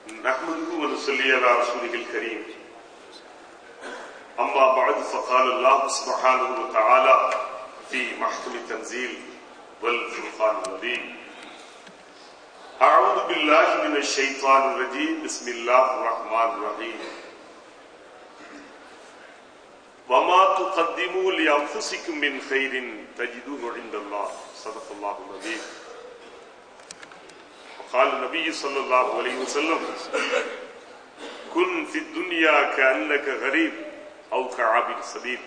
نحمده ونصلي على رسوله الكريم أما بعد فقال الله سبحانه وتعالى في محكم التنزيل والفرقان المبين أعوذ بالله من الشيطان الرجيم بسم الله الرحمن الرحيم وما تقدموا لأنفسكم من خير تجدوه عند الله صدق الله العظيم. قال النبي صلى الله عليه وسلم كن في الدنيا كأنك غريب أو كعابر سبيل.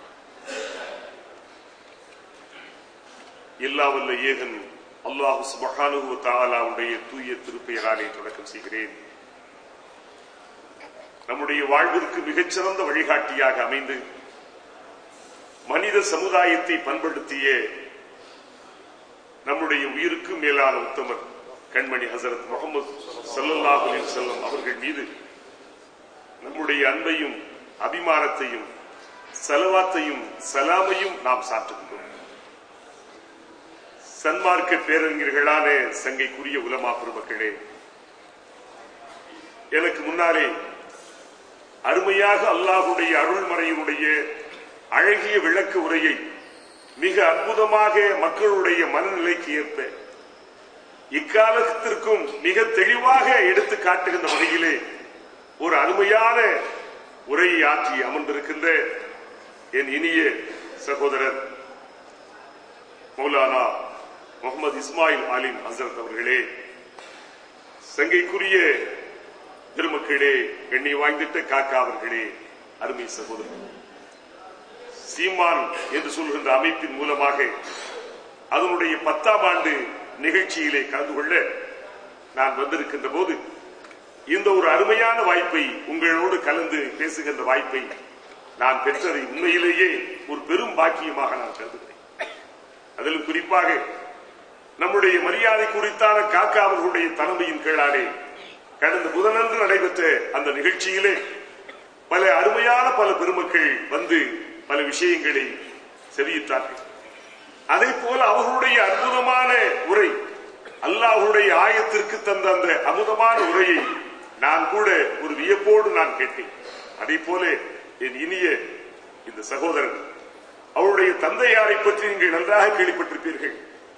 எல்லா வல்ல ஏகன் அல்லாஹ் சுப்ஹானஹு வ தஆலாவுடைய தூய திருப்பெயராலே தொடக்கம் செய்கிறேன். நம்முடைய வாழ்விற்கு மிகச்சிறந்த வழிகாட்டியாக அமைந்து மனித சமுதாயத்தை பண்படுத்திய நம்முடைய உயிருக்கு மேலான உத்தமர் கண்மணி ஹசரத் முஹம்மது ஸல்லல்லாஹு அலைஹி வஸல்லம் அவர்கள் மீது நம்முடைய அன்பையும் அபிமானத்தையும் ஸலவாத்தையும் சலாமையும் நாம் சாற்றுகின்றோம். சன்மார்க்க பேரறிஞர்களான சங்கைக்குரிய உலமா பெருமக்களே, எனக்கு முன்னாலே அருமையாக அல்லாஹ்வுடைய அருள்மறையினுடைய அழகிய விளக்க உரையை மிக அற்புதமாக மக்களுடைய மனநிலைக்கு ஏற்ப இக்காலத்திற்கும் மிக தெளிவாக எடுத்து காட்டுகின்ற வகையிலே ஒரு அருமையான உரையை ஆற்றி அமர்ந்திருக்கின்ற என் இனிய சகோதரர் மௌலானா முகமது இஸ்மாயில் ஆலிம் ஹசரத் அவர்களே, சங்கைக்குரிய பெருமக்களே, எண்ணி வாய்ந்திட்ட காக்கா அவர்களே, அருமை சகோதரர், சீமான் என்று சொல்கின்ற அமைப்பின் மூலமாக அதனுடைய 10ஆம் ஆண்டு நிகழ்ச்சியிலே கலந்து கொள்ள நான் வந்திருக்கின்ற போது இந்த ஒரு அருமையான வாய்ப்பை உங்களோடு கலந்து பேசுகின்ற வாய்ப்பை நான் பெற்றதை உண்மையிலேயே ஒரு பெரும் பாக்கியமாக நான் கருதுகிறேன். அதிலும் குறிப்பாக நம்முடைய மரியாதை குறித்தான காக்கா அவர்களுடைய தலைமையின் கீழாலே கடந்த புதனன்று நடைபெற்ற அந்த நிகழ்ச்சியிலே பல அருமையான பல பெருமக்கள் வந்து பல விஷயங்களை செவியிட்டார்கள். அதே போல அவர்களுடைய அற்புதமான உரை, அல்லாஹ்வுடைய ஆயத்திற்கு தந்த அந்த அமுதமான உரையை நான் கூட ஒரு வியப்போடு நான் கேட்டேன். அதே போல என் இனிய இந்த சகோதரன் அவருடைய தந்தையாரை பற்றி நீங்கள் நன்றாக கேள்விப்பட்டிருப்பீர்கள்.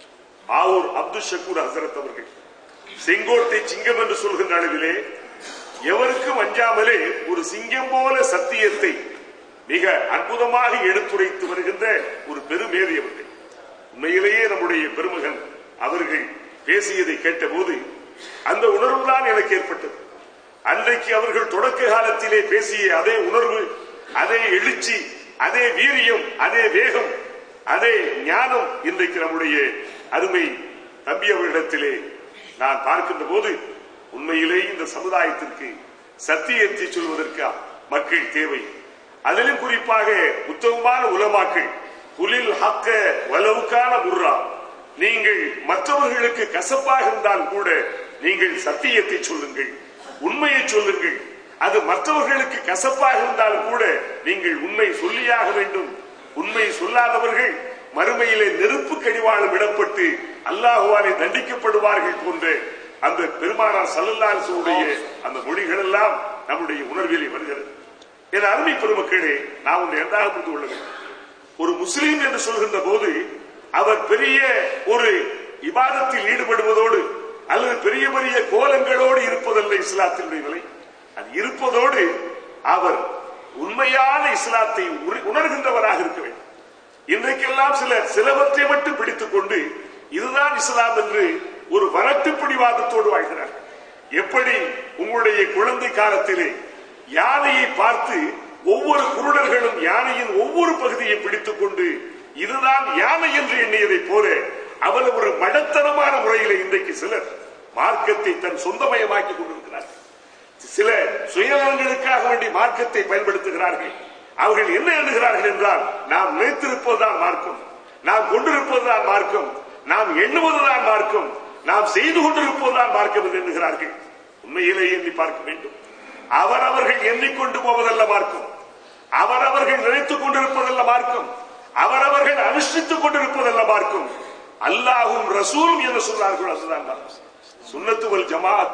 ஆவூர் அப்துல் ஷக்கூர் ஹசரத் அவர்கள் செங்கோட்டை சிங்கம் என்று சொல்கின்ற அளவிலே எவருக்கும் அஞ்சாமலே ஒரு சிங்கம் போல சத்தியத்தை மிக அற்புதமாக எடுத்துரைத்து வருகின்ற ஒரு பெருமேதை அவர்கள். உண்மையிலேயே நம்முடைய பெருமகன் அவர்கள் பேசியதை கேட்டபோது அந்த உணர்வுதான் எனக்கு ஏற்பட்டது. அன்றைக்கு அவர்கள் தொடக்க காலத்திலே பேசிய அதே உணர்வு, அதே எழுச்சி, அதே வீரியம், அதே வேகம், அதே ஞானம் இன்றைக்கு நம்முடைய அருமை தம்பி அவர்களிடத்திலே நான் பார்க்கின்ற போது உண்மையிலே இந்த சமுதாயத்திற்கு சத்தியத்தை சொல்வதற்கு மக்கள் தேவை. அதிலும் குறிப்பாக உத்தமமான உலமாக்கள் குலில் ஹக்க வலவுக்கான முர்ரா, நீங்கள் மற்றவர்களுக்கு கசப்பாக இருந்தால் கூட நீங்கள் சத்தியத்தை சொல்லுங்கள், உண்மையை சொல்லுங்கள். அது மற்றவர்களுக்கு கசப்பாக இருந்தாலும் கூட நீங்கள் உண்மை சொல்லியாக வேண்டும். உண்மை சொல்லாதவர்கள் மறுமையிலே நெருப்பு கடிவாளம் விடப்பட்டு அல்லாஹ்வாலே தண்டிக்கப்படுவார்கள் போன்ற அந்த பெருமானார் ஸல்லல்லாஹு அலைஹி வஸல்லம் அந்த மொழிகள் எல்லாம் நம்முடைய உணர்விலே வருகிறது. என் அருமை பெருமக்களே, நான் ஒன்று எந்தாக புரிந்து கொள்ள வேண்டும். ஒரு முஸ்லீம் என்று சொல்கின்ற போது அவர் பெரிய ஒரு இபாதத்தில் ஈடுபடுவதோடு அல்லது பெரிய பெரிய கோலங்களோடு இருப்பதல்ல இஸ்லாத்தினுடைய நிலை. அது இருப்பதோடு அவர் உண்மையான இஸ்லாத்தை உணர்கின்றவராக இருக்க வேண்டும். இன்றைக்கெல்லாம் சிலவற்றை மட்டும் பிடித்துக் கொண்டு இதுதான் இஸ்லாம் என்று ஒரு வரட்டு பிடிவாதத்தோடு வாழ்கிறார். எப்படி உங்களுடைய குழந்தை காலத்திலே யானையை பார்த்து ஒவ்வொரு குருடர்களும் யானையின் ஒவ்வொரு பகுதியை பிடித்துக் கொண்டு இதுதான் யானை என்று எண்ணியதை போல அவ்வளவு ஒரு மடத்தனமான முறையில் இன்றைக்கு சிலர் மார்க்கத்தை தன் சொந்தமயமாக்கி கொண்டிருக்கிறார்கள். சில சுயநலங்களுக்காக வேண்டி மார்க்கத்தை பயன்படுத்துகிறார்கள். அவர்கள் என்ன எண்ணுகிறார்கள் என்றால், நாம் நினைத்திருப்பதுதான் மார்க்கம், நாம் கொண்டிருப்பதுதான் மார்க்கம், நாம் எண்ணுவதுதான் மார்க்கம், நாம் செய்து கொண்டிருப்பதுதான் மார்க்கம் என்று எண்ணுகிறார்கள். உண்மையிலேயே எண்ணி பார்க்க வேண்டும். அவரவர்கள் எண்ணிக்கொண்டு போவதல்ல மார்க்கம், அவரவர்கள் நினைத்துக் கொண்டிருப்பதல்ல மார்க்கம், அவரவர்கள் அனுஷ்டித்துக் கொண்டிருப்பதல்ல மார்க்கம். அல்லாஹும் ரசூலும் என்று சொல்றார்கள். அதுதான் சுன்னத்து வல் ஜமாஅத்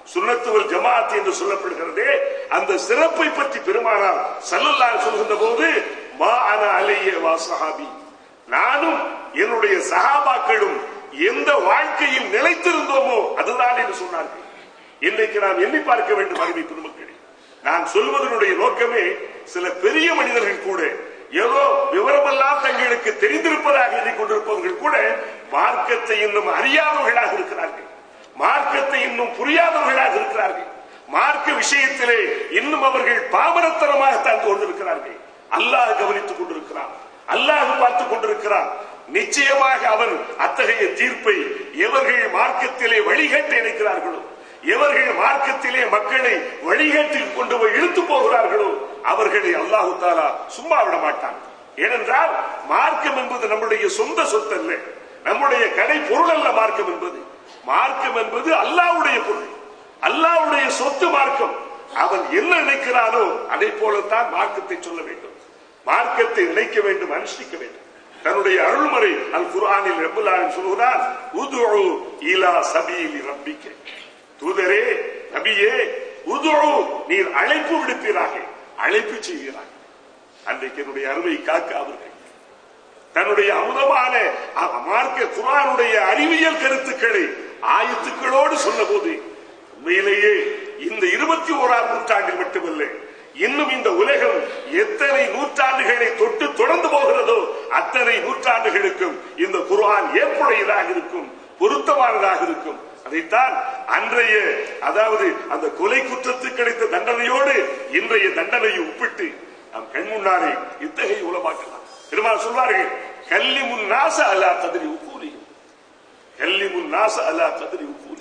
சுன்னத்து வல் ஜமாஅத் என்று சொல்லப்படுகிறதே, அந்த சிறப்பை பற்றி பெருமானார் ஸல்லல்லாஹு அலைஹி சொல்கின்ற போது மா அனா அலைஹி வ ஸஹாபி, நானும் என்னுடைய சஹாபாக்களும் எந்த வாழ்க்கையில் நிலைத்திருந்தோமோ அதுதான் என்று சொன்னார்கள். இன்றைக்கு நாம் எண்ணி பார்க்க வேண்டும் அருமை பெருமக்களே. நான் சொல்வதனுடைய நோக்கமே, சில பெரிய மனிதர்கள் கூட ஏதோ விவரமெல்லாம் தங்களுக்கு தெரிந்திருப்பதாக எண்ணிக்கொண்டிருப்பவர்கள் கூட மார்க்கத்தை இன்னும் அறியாதவர்களாக இருக்கிறார்கள், மார்க்கத்தை இன்னும் புரியாதவர்களாக இருக்கிறார்கள், மார்க்க விஷயத்திலே இன்னும் அவர்கள் பாமரத்தனமாகத்தான் கொண்டிருக்கிறார்கள். அல்லாஹ் கவனித்துக் கொண்டிருக்கிறான், அல்லாஹ் பார்த்துக் கொண்டிருக்கிறான். நிச்சயமாக அவன் அத்தகைய தீர்ப்பை எவர்கள் மார்க்கத்திலே வழிகட்ட நினைக்கிறார்களோ, எவர்கள் மார்க்கத்திலே மக்களை வழிகட்டில் கொண்டு போய் இழுத்து போகிறார்களோ அவர்களை அல்லாஹு தஆலா சும்மா விட மாட்டான். ஏனென்றால் மார்க்கம் என்பது நம்முடைய சொந்த சொத்து அல்ல, நம்முடைய கடை பொருள் அல்ல. மார்க்கம் என்பது அல்லாஹ்வுடைய பொருள், அல்லாஹ்வுடைய சொத்து மார்க்கம். அவன் என்ன நினைக்கிறானோ அதை போலத்தான் மார்க்கத்தை சொல்ல வேண்டும், மார்க்கத்தை நினைக்க வேண்டும், அனுஷ்டிக்க வேண்டும். தன்னுடைய அருள்மறை அல் குர்ஆனில் ரப்பல் ஆலமீன் சொல்கிறார், உதுஉ இலா சபீலி ரப்பிக, தூதரே நபியே, உதுஉ நீர் அழைப்பு விடுப்பீராக, அழைப்பு செய்வீராக. அன்றைக்கு என்னுடைய அருமை காக்க அவர்கள் தன்னுடைய அமுதமான மார்க்க குர்ஆனுடைய அறிவியல் கருத்துக்களை ஆயத்துக்களோடு சொன்ன போது, உண்மையிலேயே இந்த 21ஆம் நூற்றாண்டில் மட்டுமல்ல, இன்னும் இந்த உலகம் எத்தனை நூற்றாண்டுகளை தொட்டு தொடர்ந்து போகிறதோ அத்தனை நூற்றாண்டுகளுக்கும் இந்த குர்ஆன் ஏற்புடையதாக இருக்கும், பொருத்தமானதாக இருக்கும். அதைத்தான் அன்றைய, அதாவது அந்த கொலை குற்றத்துக்கு கிடைத்த தண்டனையோடு இன்றைய தண்டனையை ஒப்பிட்டு நம் கண் முன்னாலே இத்தகைய உலமாக்கலாம். பெருமாள் சொல்வார்கள், கல்லிமுன் நாச அலா கத்ரி உகூலி, கல்லிமுன் நாச அலா கத்ரி உகூலி.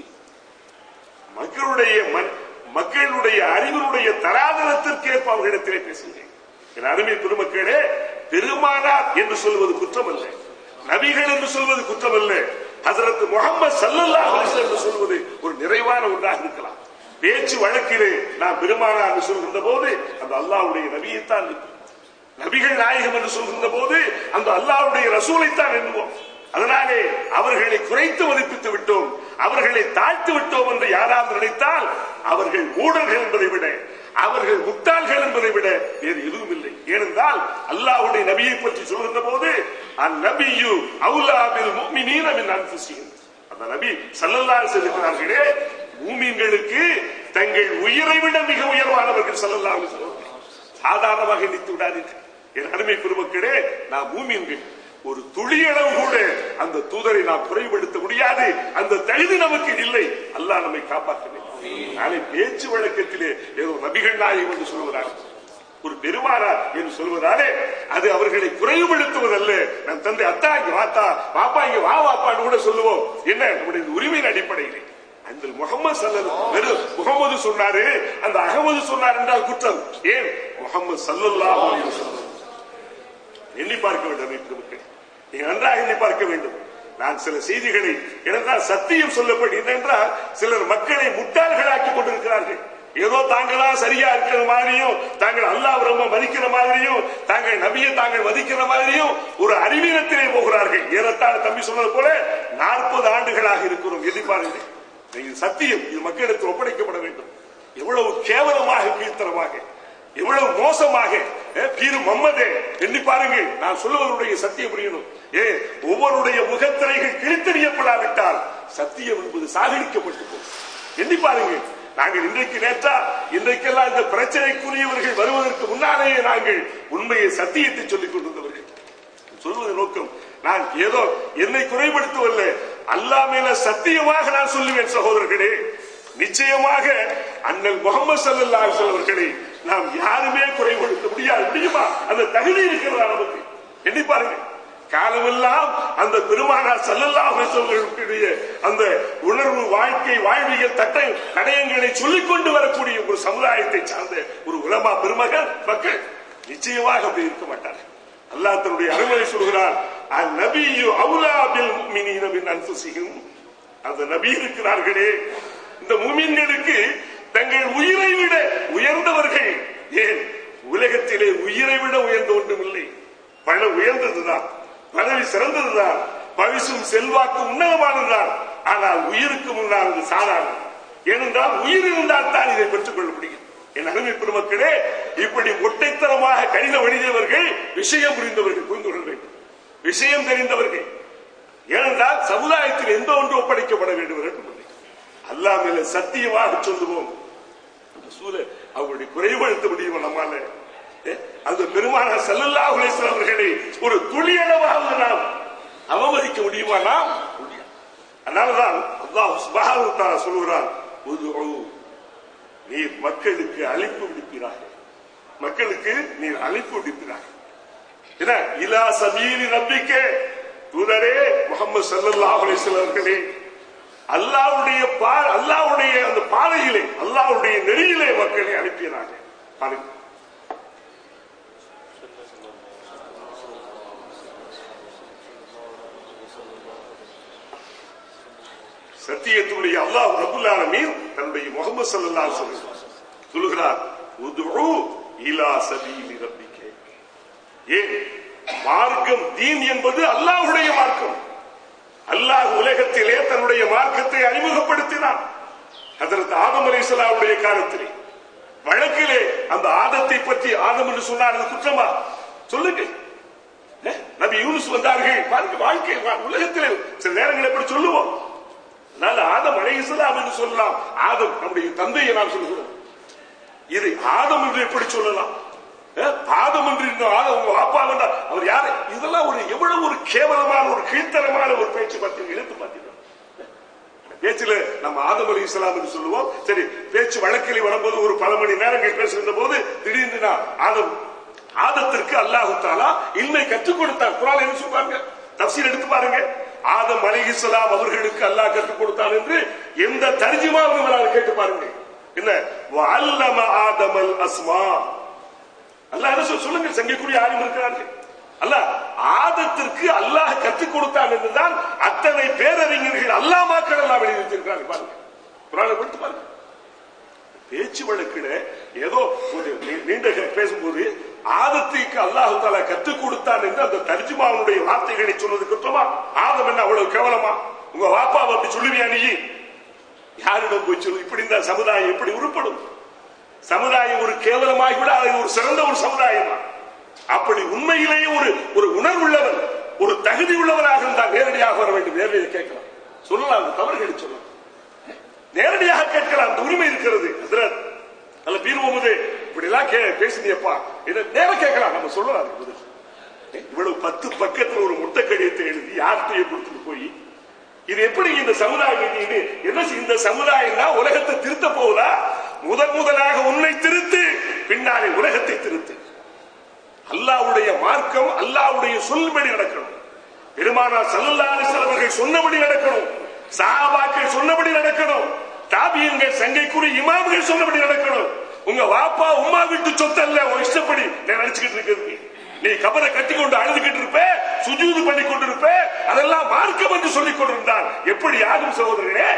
மக்களுடைய அறிவினுடைய தராதரத்திற்கேற்ப அவர்களிடத்திலே பேசுகிறேன். என் அருமை பெருமக்களே, பெருமானார் என்று சொல்வது குற்றம் அல்ல, நபிகள் என்று சொல்வது குற்றம் அல்ல, ஹஜ்ரத் முஹம்மது ஸல்லல்லாஹு அலைஹி வஸல்லம் என்று சொல்வது ஒரு நிறைவான ஒன்றாக இருக்கலாம். பேச்சு வழக்கிலே நாம் பெருமானார் என்று சொல்கின்ற போது அந்த அல்லாஹ்வுடைய நபியைத்தான், நபிகள் நாயகம் என்று சொல்கின்ற போது அந்த அல்லாஹ்வுடைய ரசூலைத்தான் எண்ணுவோம். அதனாலே அவர்களை குறைத்து மதிப்பித்து விட்டோம், அவர்களை தாழ்த்து விட்டோம் என்று யாராவது நினைத்தால் அவர்கள் மூடர்கள் என்பதை விட, அவர்கள் முட்டாள்கள் என்பதை விட வேறு எதுவும் இல்லை. ஏனென்றால் அல்லாஹ்வுடைய நபியை பற்றி சொல்கின்ற போது அந்நபியு அவுலா பில் முஃமினீன மின் அன்ஃபுஸிஹிம், அந்த நபி ஸல்லல்லாஹு அலைஹி வஸல்லம் மூமின்களுக்கு தங்கள் உயிரை விட மிக உயர்வானவர்கள் ஸல்லல்லாஹு அலைஹி வஸல்லம். சாதாரணமாக எண்ணித்து விடாதீர்கள் என் அருமை பெருமக்களே. நாம் மூமின்கள், ஒரு துளியளவு கூட அந்த தூதரை நாம் குறைபடுத்த முடியாது, அந்த தகுதி நமக்கு இல்லை. அல்லாஹ் நம்மை காப்பாற்ற வேண்டும். நாளை பேச்சு வழக்கத்திலே ஏதோ நபிகள் நாயகம் என்று சொல்வதால், ஒரு பெருமானார் என்று சொல்வதாலே அது அவர்களை குறைவுபடுத்துவதல்ல. நம் தந்தை அத்தா இங்க வாத்தா, பாப்பா இங்க வா வாப்பான்னு கூட சொல்லுவோம். என்ன, நம்முடைய உரிமையின் அடிப்படையிலே. அந்த முகமது ஸல்லல்லாஹு முகமது சொன்னாரு, அந்த அகமது சொன்னார் என்றால் குற்றம். ஏன், முகமது ஸல்லல்லாஹு அலைஹி வஸல்லம். எண்ணி பார்க்க வேண்டும், நீங்க நன்றாக எண்ணி பார்க்க வேண்டும். நான் சில செய்திகளை, ஏனென்றால் சத்தியம் சொல்லப்படி என்றால் சிலர் மக்களை முட்டாள்களாக்கி கொண்டிருக்கிறார்கள். ஏதோ தாங்களா சரியா இருக்கிற மாதிரியும், தாங்கள் அல்லாஹ் ரொம்ப மதிக்கிற மாதிரியும், தாங்கள் நபியை தாங்கள் மதிக்கிற மாதிரியும் ஒரு அறிவீனத்திலே போகிறார்கள். ஏறத்தாழ தம்பி சொன்னது போல 40 ஆண்டுகளாக இருக்கிறோம். எண்ணி பாருங்கள், சத்தியம் இது மக்களிடத்தில் ஒப்படைக்கப்பட வேண்டும். எவ்வளவு கேவலமாக, கீழ்த்தரமாக, எவ்வளவு மோசமாக பீரு முஹம்மதே எண்ணி பாருங்கள். நான் சொல்லுவதனுடைய சத்தியம் புரியணும். ஒவ்வொருடைய முகத்திரைகள் கிழித்தறியப்படாவிட்டால் சத்தியம் என்பது சாகடிக்கப்பட்டு போகும். எண்ணி பாருங்கள். நாங்கள் இன்றைக்கு நேற்றா, இன்றைக்கெல்லாம் இந்த பிரச்சனைக்குரியவர்கள் வருவதற்கு முன்னாலேயே நாங்கள் உண்மையை, சத்தியத்தை சொல்லிக் கொண்டிருந்தவர்கள். சொல்வது நோக்கம் நான் ஏதோ என்னை குறைபடுத்தவல்ல, அல்லாஹ் மேல சத்தியமாக நான் சொல்லுவேன் சகோதரர்களே. நிச்சயமாக அண்ணல் முஹம்மது ஸல்லல்லாஹு அலைஹி வஸல்லம் அவர்களை நாம் யாருமே குறைபடுத்த முடியாது. முடியுமா? அந்த தகுதி இருக்கிறதா நமக்கு? எண்ணி பாருங்க. காலமெல்லாம் அந்த பெருமானார் ஸல்லல்லாஹு அலைஹி வஸல்லம் அந்த உணர்வு, வாழ்க்கை, வாழ்வியல் தடயங்களை சொல்லிக் கொண்டு வரக்கூடிய ஒரு சமுதாயத்தை சார்ந்த ஒரு உலமா பெருமகன் மக்கள் நிச்சயமாக அப்படி இருக்க மாட்டார்கள். அல்லாஹ் தன்னுடைய அருளை சொல்கிறார், அந்நபியு அவுலா பில் முஃமினீன மின் அன்ஃபுஸிஹிம். அந்த நபி இருக்கிறார்களே, இந்த முஃமின்களுக்கு தங்கள் உயிரை விட உயர்ந்தவர்கள். ஏன், உலகத்திலே உயிரை விட உயர்ந்த ஒன்றும் இல்லை. பணம் உயர்ந்ததுதான், பதவி சிறந்ததுதான், பரிசும் செல்வாக்கு உன்னதமானதுதான். ஆனால் உயிருக்கு முன்னால் அது சாதாரணம். ஏனென்றால் உயிர் இருந்தால் தான் இதை பெற்றுக் கொள்ள முடியும். என் அருமை பெருமக்களே, இப்படி ஒட்டைத்தனமாக கடிதம் எழுதியவர்கள் விஷயம் புரிந்தவர்கள், புரிந்து கொள்ள வேண்டும், விஷயம் தெரிந்தவர்கள். ஏனென்றால் சமுதாயத்தில் எந்த ஒன்று ஒப்படைக்கப்பட வேண்டும் என்று அல்லாஹ் மேல சத்தியமாக சொல்லுவோம். அவருடைய குறைபடுத்த முடியும் நம்மால. அந்த பெருமானார் ஸல்லல்லாஹு அலைஹி வஸல்லம் அவர்களை ஒரு துளியளவாக நாம் அவமதிக்க முடியுமா? நாம் அதனாலதான் அல்லாஹ் சுப்ஹானஹு வ தஆலா சொல்கிறான், நீர் மக்களுக்கு அழைப்பு விடுப்பீராக, மக்களுக்கு நீர் அழைப்பு விடுப்பீராக. இலா சபீலி ரப்பிக்க, தூதரே முஹம்மது ஸல்லல்லாஹு அலைஹி வஸல்லம் அவர்களே, அல்லாஹ்வுடைய அந்த பாதையிலே, அல்லாஹ்வுடைய நெறியிலே மக்களை அனுப்பினாங்க. சத்தியத்துடைய அல்லாஹ் ரப்புல் ஆலமீன் தன்னுடைய முஹம்மது ஸல்லல்லாஹு அலைஹி வஸல்லம் சொல்கிறார், உதுஉ இலா சபீலி ரப்பிக்க. ஏன் மார்க்கம், தீன் என்பது அல்லாஹ்வுடைய மார்க்கம். அல்லாஹ் உலகத்திலே தன்னுடைய மார்க்கத்தை அறிமுகப்படுத்தினான். ஹஜ்ரத் ஆதம் அலைஹிஸ்ஸலாமுடைய காலத்திலே வழக்கிலே அந்த ஆதத்தை பற்றி ஆதம் என்று சொன்னார், அது குற்றமா? சொல்லுங்க. நபி யூனுஸ் வந்தார்கள், வாழ்க்கை உலகத்திலே சில நேரங்கள் எப்படி சொல்லுவோம். அதனால ஆதம் அலைஹிஸ்ஸலாம் என்று சொல்லலாம், ஆதம் நம்முடைய தந்தையை நாம் சொல்கிறோம். இது ஆதம் என்று எப்படி சொல்லலாம்? ஆதம் என்று அப்பா வந்தா அவர் யாரு? இதெல்லாம் ஒரு எவ்வளவு ஒரு கேவலமான ஒரு கீழ்த்தரமான ஒரு பேச்சு பற்றி எழுத்து பார்த்தீங்க. பேச்சுல நம்ம ஆதம் அலைஹிஸ்ஸலாம் என்று சொல்லுவோம். சரி, பேச்சு வழக்கில் வரும்போது ஒரு பல மணி நேரங்கள் பேசுகின்ற போது திடீர்னு ஆதத்திற்கு அல்லாஹ் தஆலா இல்மை கற்றுக் கொடுத்தார். குர்ஆன் என்ன சொல்றாங்க? தஃசீர் எடுத்து பாருங்க. ஆதம் அலைஹிஸ்ஸலாம் அவர்களுக்கு அல்லாஹ் கற்றுக் கொடுத்தார் என்று எந்த தர்ஜுமாவும் கேட்டு பாருங்க. என்ன வஅல்லம ஆதமல் அஸ்மா, அல்லாஹ் என்ன சொல்லுங்க, சங்கைக்குரிய ஆலிம் இருக்கிறார்கள். அல்லாஹ் ஆதத்திற்கு அல்லாஹ் கற்றுக் கொடுத்தான் என்றுதான் அத்தனை பேரறிஞர்கள் அல்லாமாக்கள் எல்லாம் எழுதியிருக்கிறார்கள். பாருங்க, குர்ஆனை படித்து பாருங்க. பேச்சு வழக்கிட ஏதோ ஒரு நீண்ட பேசும்போது ஆதத்திற்கு அல்லாஹ் தஆலா கற்றுக் கொடுத்தான் என்று அந்த தர்ஜுமாவுடைய வார்த்தைகளை சொன்னது குற்றமா? ஆதம் என்ன அவ்வளவு கேவலமா? உங்க வாப்பாவை அப்படி சொல்லுவியா நீ? யாரிடம் போய் சொல்லு? இப்படி இந்த சமுதாயம் எப்படி உருப்படும்? சமுதாயம் ஒரு கேவலமாகிவிட அது ஒரு சிறந்த ஒரு சமுதாயம் தான். அப்படி உண்மையிலேயே ஒரு உணர்வுள்ளவர், ஒரு தகுதி உள்ளவராக இருந்தால் நேரடியாக வர வேண்டும். நேரடியாக கேட்கலாம், சொல்லலாம், அந்த தவறுகளை சொல்லலாம், நேரடியாக கேட்கலாம், அந்த உரிமை இருக்கிறது. அல்ல பீர் முகமது இப்படி எல்லாம் பேசினியப்பா, நேரம் கேட்கலாம், நம்ம சொல்லலாம். இவ்வளவு 10 பக்கத்துல ஒரு முட்டை கடிதத்தை எழுதி யார்கிட்டயே கொடுத்துட்டு போய் இது எப்படி இந்த சமுதாயம் என்ன? இந்த சமுதாயம் தான் உலகத்தை திருத்த போகுதா? முதலாக உன்னை திருத்து, பின்னாலே உலகத்தை திருத்து. அல்லாஹ்வுடைய மார்க்கம், அல்லாஹ்வுடைய சொல்படி நடக்கணும். பெருமானார் ஸல்லல்லாஹு அலைஹி வஸல்லம் அவர்கள் சொன்னபடி நடக்கணும். சஹாபாக்கள் சொன்னபடி நடக்கணும். தாபியீன்கள், சங்கைக்குரிய இமாம்கள் சொன்னபடி நடக்கணும். உங்க வாப்பா உம்மா வீட்டு சொத்து அல்ல, உன் இஷ்டப்படி நினைச்சுக்கிட்டு இருக்கிறது. நீ கபரை கட்டி கொண்டு அழுதுகிட்டு இருப்ப, சுஜூது பண்ணி கொண்டிருப்ப, அதெல்லாம் மார்க்கம் என்று சொல்லிக் கொண்டிருந்தான். எப்படி ஆகும் சகோதரர்களே?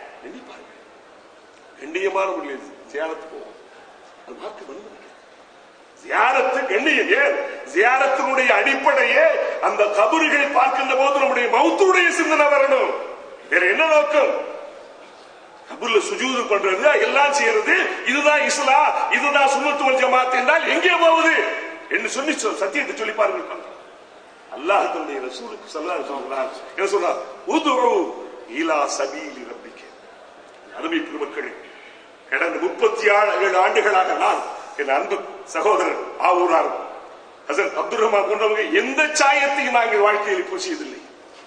கண்ணியமான முறையில் ஜியாரத்து போவோம். அது மார்க்கம். ஜியாரத்து கண்ணியம். ஏன் ஜியாரத்தினுடைய அடிப்படையே அந்த கபறுகளை பார்க்கின்ற போது நம்முடைய மௌத்துடைய சிந்தனை வரணும். வேற என்ன நோக்கம்? கபூர்ல சுஜூது பண்றது, எல்லாம் செய்யறது, இதுதான் இஸ்லாம், இதுதான் சுன்னத்து வல் ஜமாத் என்றால் எங்கே போவது என்று சொல்லி சத்தியத்தை சொல்லி பாருங்கள். அல்லாஹ் தன்னுடைய ரசூலுக்கு ஸல்லல்லாஹு அலைஹி வஸல்லம் என்ன சொல்றார்? உதுஉ இலா சபீலி ரப்பிக்க. அருமை பெருமக்களே, கடந்த 37 ஆண்டுகளாக நான் என் அன்பு சகோதரர் ஆவூரார் ஹஸரத் அப்துல் ரஹ்மான் போன்றவங்க எந்த சாயத்தையும் நாங்கள் வாழ்க்கையில் பூசியதில்லை.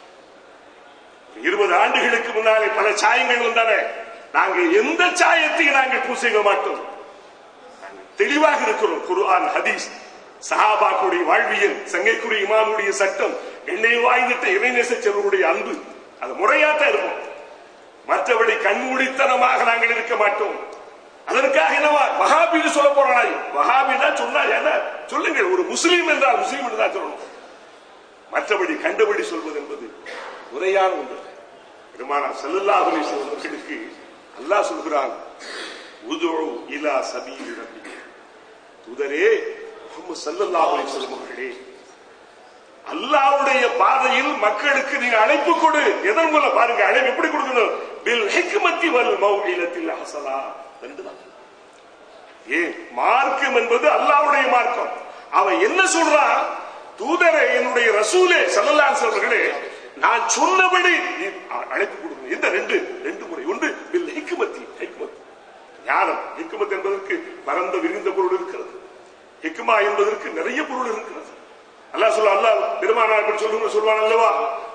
20 ஆண்டுகளுக்கு முன்னாலே பல சாயங்கள் வந்தன. நாங்கள் எந்த சாயத்தையும் நாங்கள் பூசிக்க மாட்டோம். தெளிவாக இருக்கிறோம். குர்ஆன், ஹதீஸ், சஹாபாக்களுடைய வாழ்வியல், சங்கைக்குரிய இமாமுடைய சட்டம், எண்ணெய் வாய்ந்திட்ட இறைநேச செல்வருடைய அன்பு, அது முறையாத்தான் இருக்கும். மற்றபடி கண்மூடித்தனமாக நாங்கள் இருக்க மாட்டோம். அதற்காக என்னவா வஹாபின்னு சொல்ல போறாங்க? வஹாபின்னா சொன்னா என்ன சொல்லுங்க, ஒரு முஸ்லீம் என்றால் முஸ்லீம் என்று தான் சொல்லணும். மற்றபடி கண்டபடி சொல்வது என்பது முறையான ஒன்று. பெருமானார் ஸல்லல்லாஹு அலைஹி வஸல்லம் அவர்களுக்கு அல்லாஹ் சொல்கிறான், உதுஉ இலா சபீலி ரப்பிக. தூதரே முஹம்மது ஸல்லல்லாஹு அலைஹி வஸல்லம் அவர்களே, அல்லாஹ்வுடைய பாதையில் மக்களுக்கு நீங்க அழைப்பு கொடு. எதன் மூலம் பாருங்க, அழைப்பு எப்படி கொடுக்கணும்? பில் ஹிக்மத்தி வல் மௌஇலத்தில் ஹஸனா. ரெண்டுதான். ஏன் மார்க்கம் என்பது அல்லாஹ்வுடைய மார்க்கம். அவன் என்ன சொல்றான்? தூதரே, என்னுடைய ரசூலே ஸல்லல்லாஹு அலைஹி வஸல்லம், நான் சொன்னபடி அழைப்பு கொடுங்க. இந்த ரெண்டு முறை. ஒன்று பில் ஹிக்மத்தி, ஹிக்மத் ஞானம். ஹிக்மத் என்பதற்கு பரந்த விரிந்த பொருள் இருக்கிறது. ஹிக்மா என்பதற்கு நிறைய பொருள் இருக்கிறது. அல்லாஹ் பெருமானார் சொல்லுவான் அல்லவா,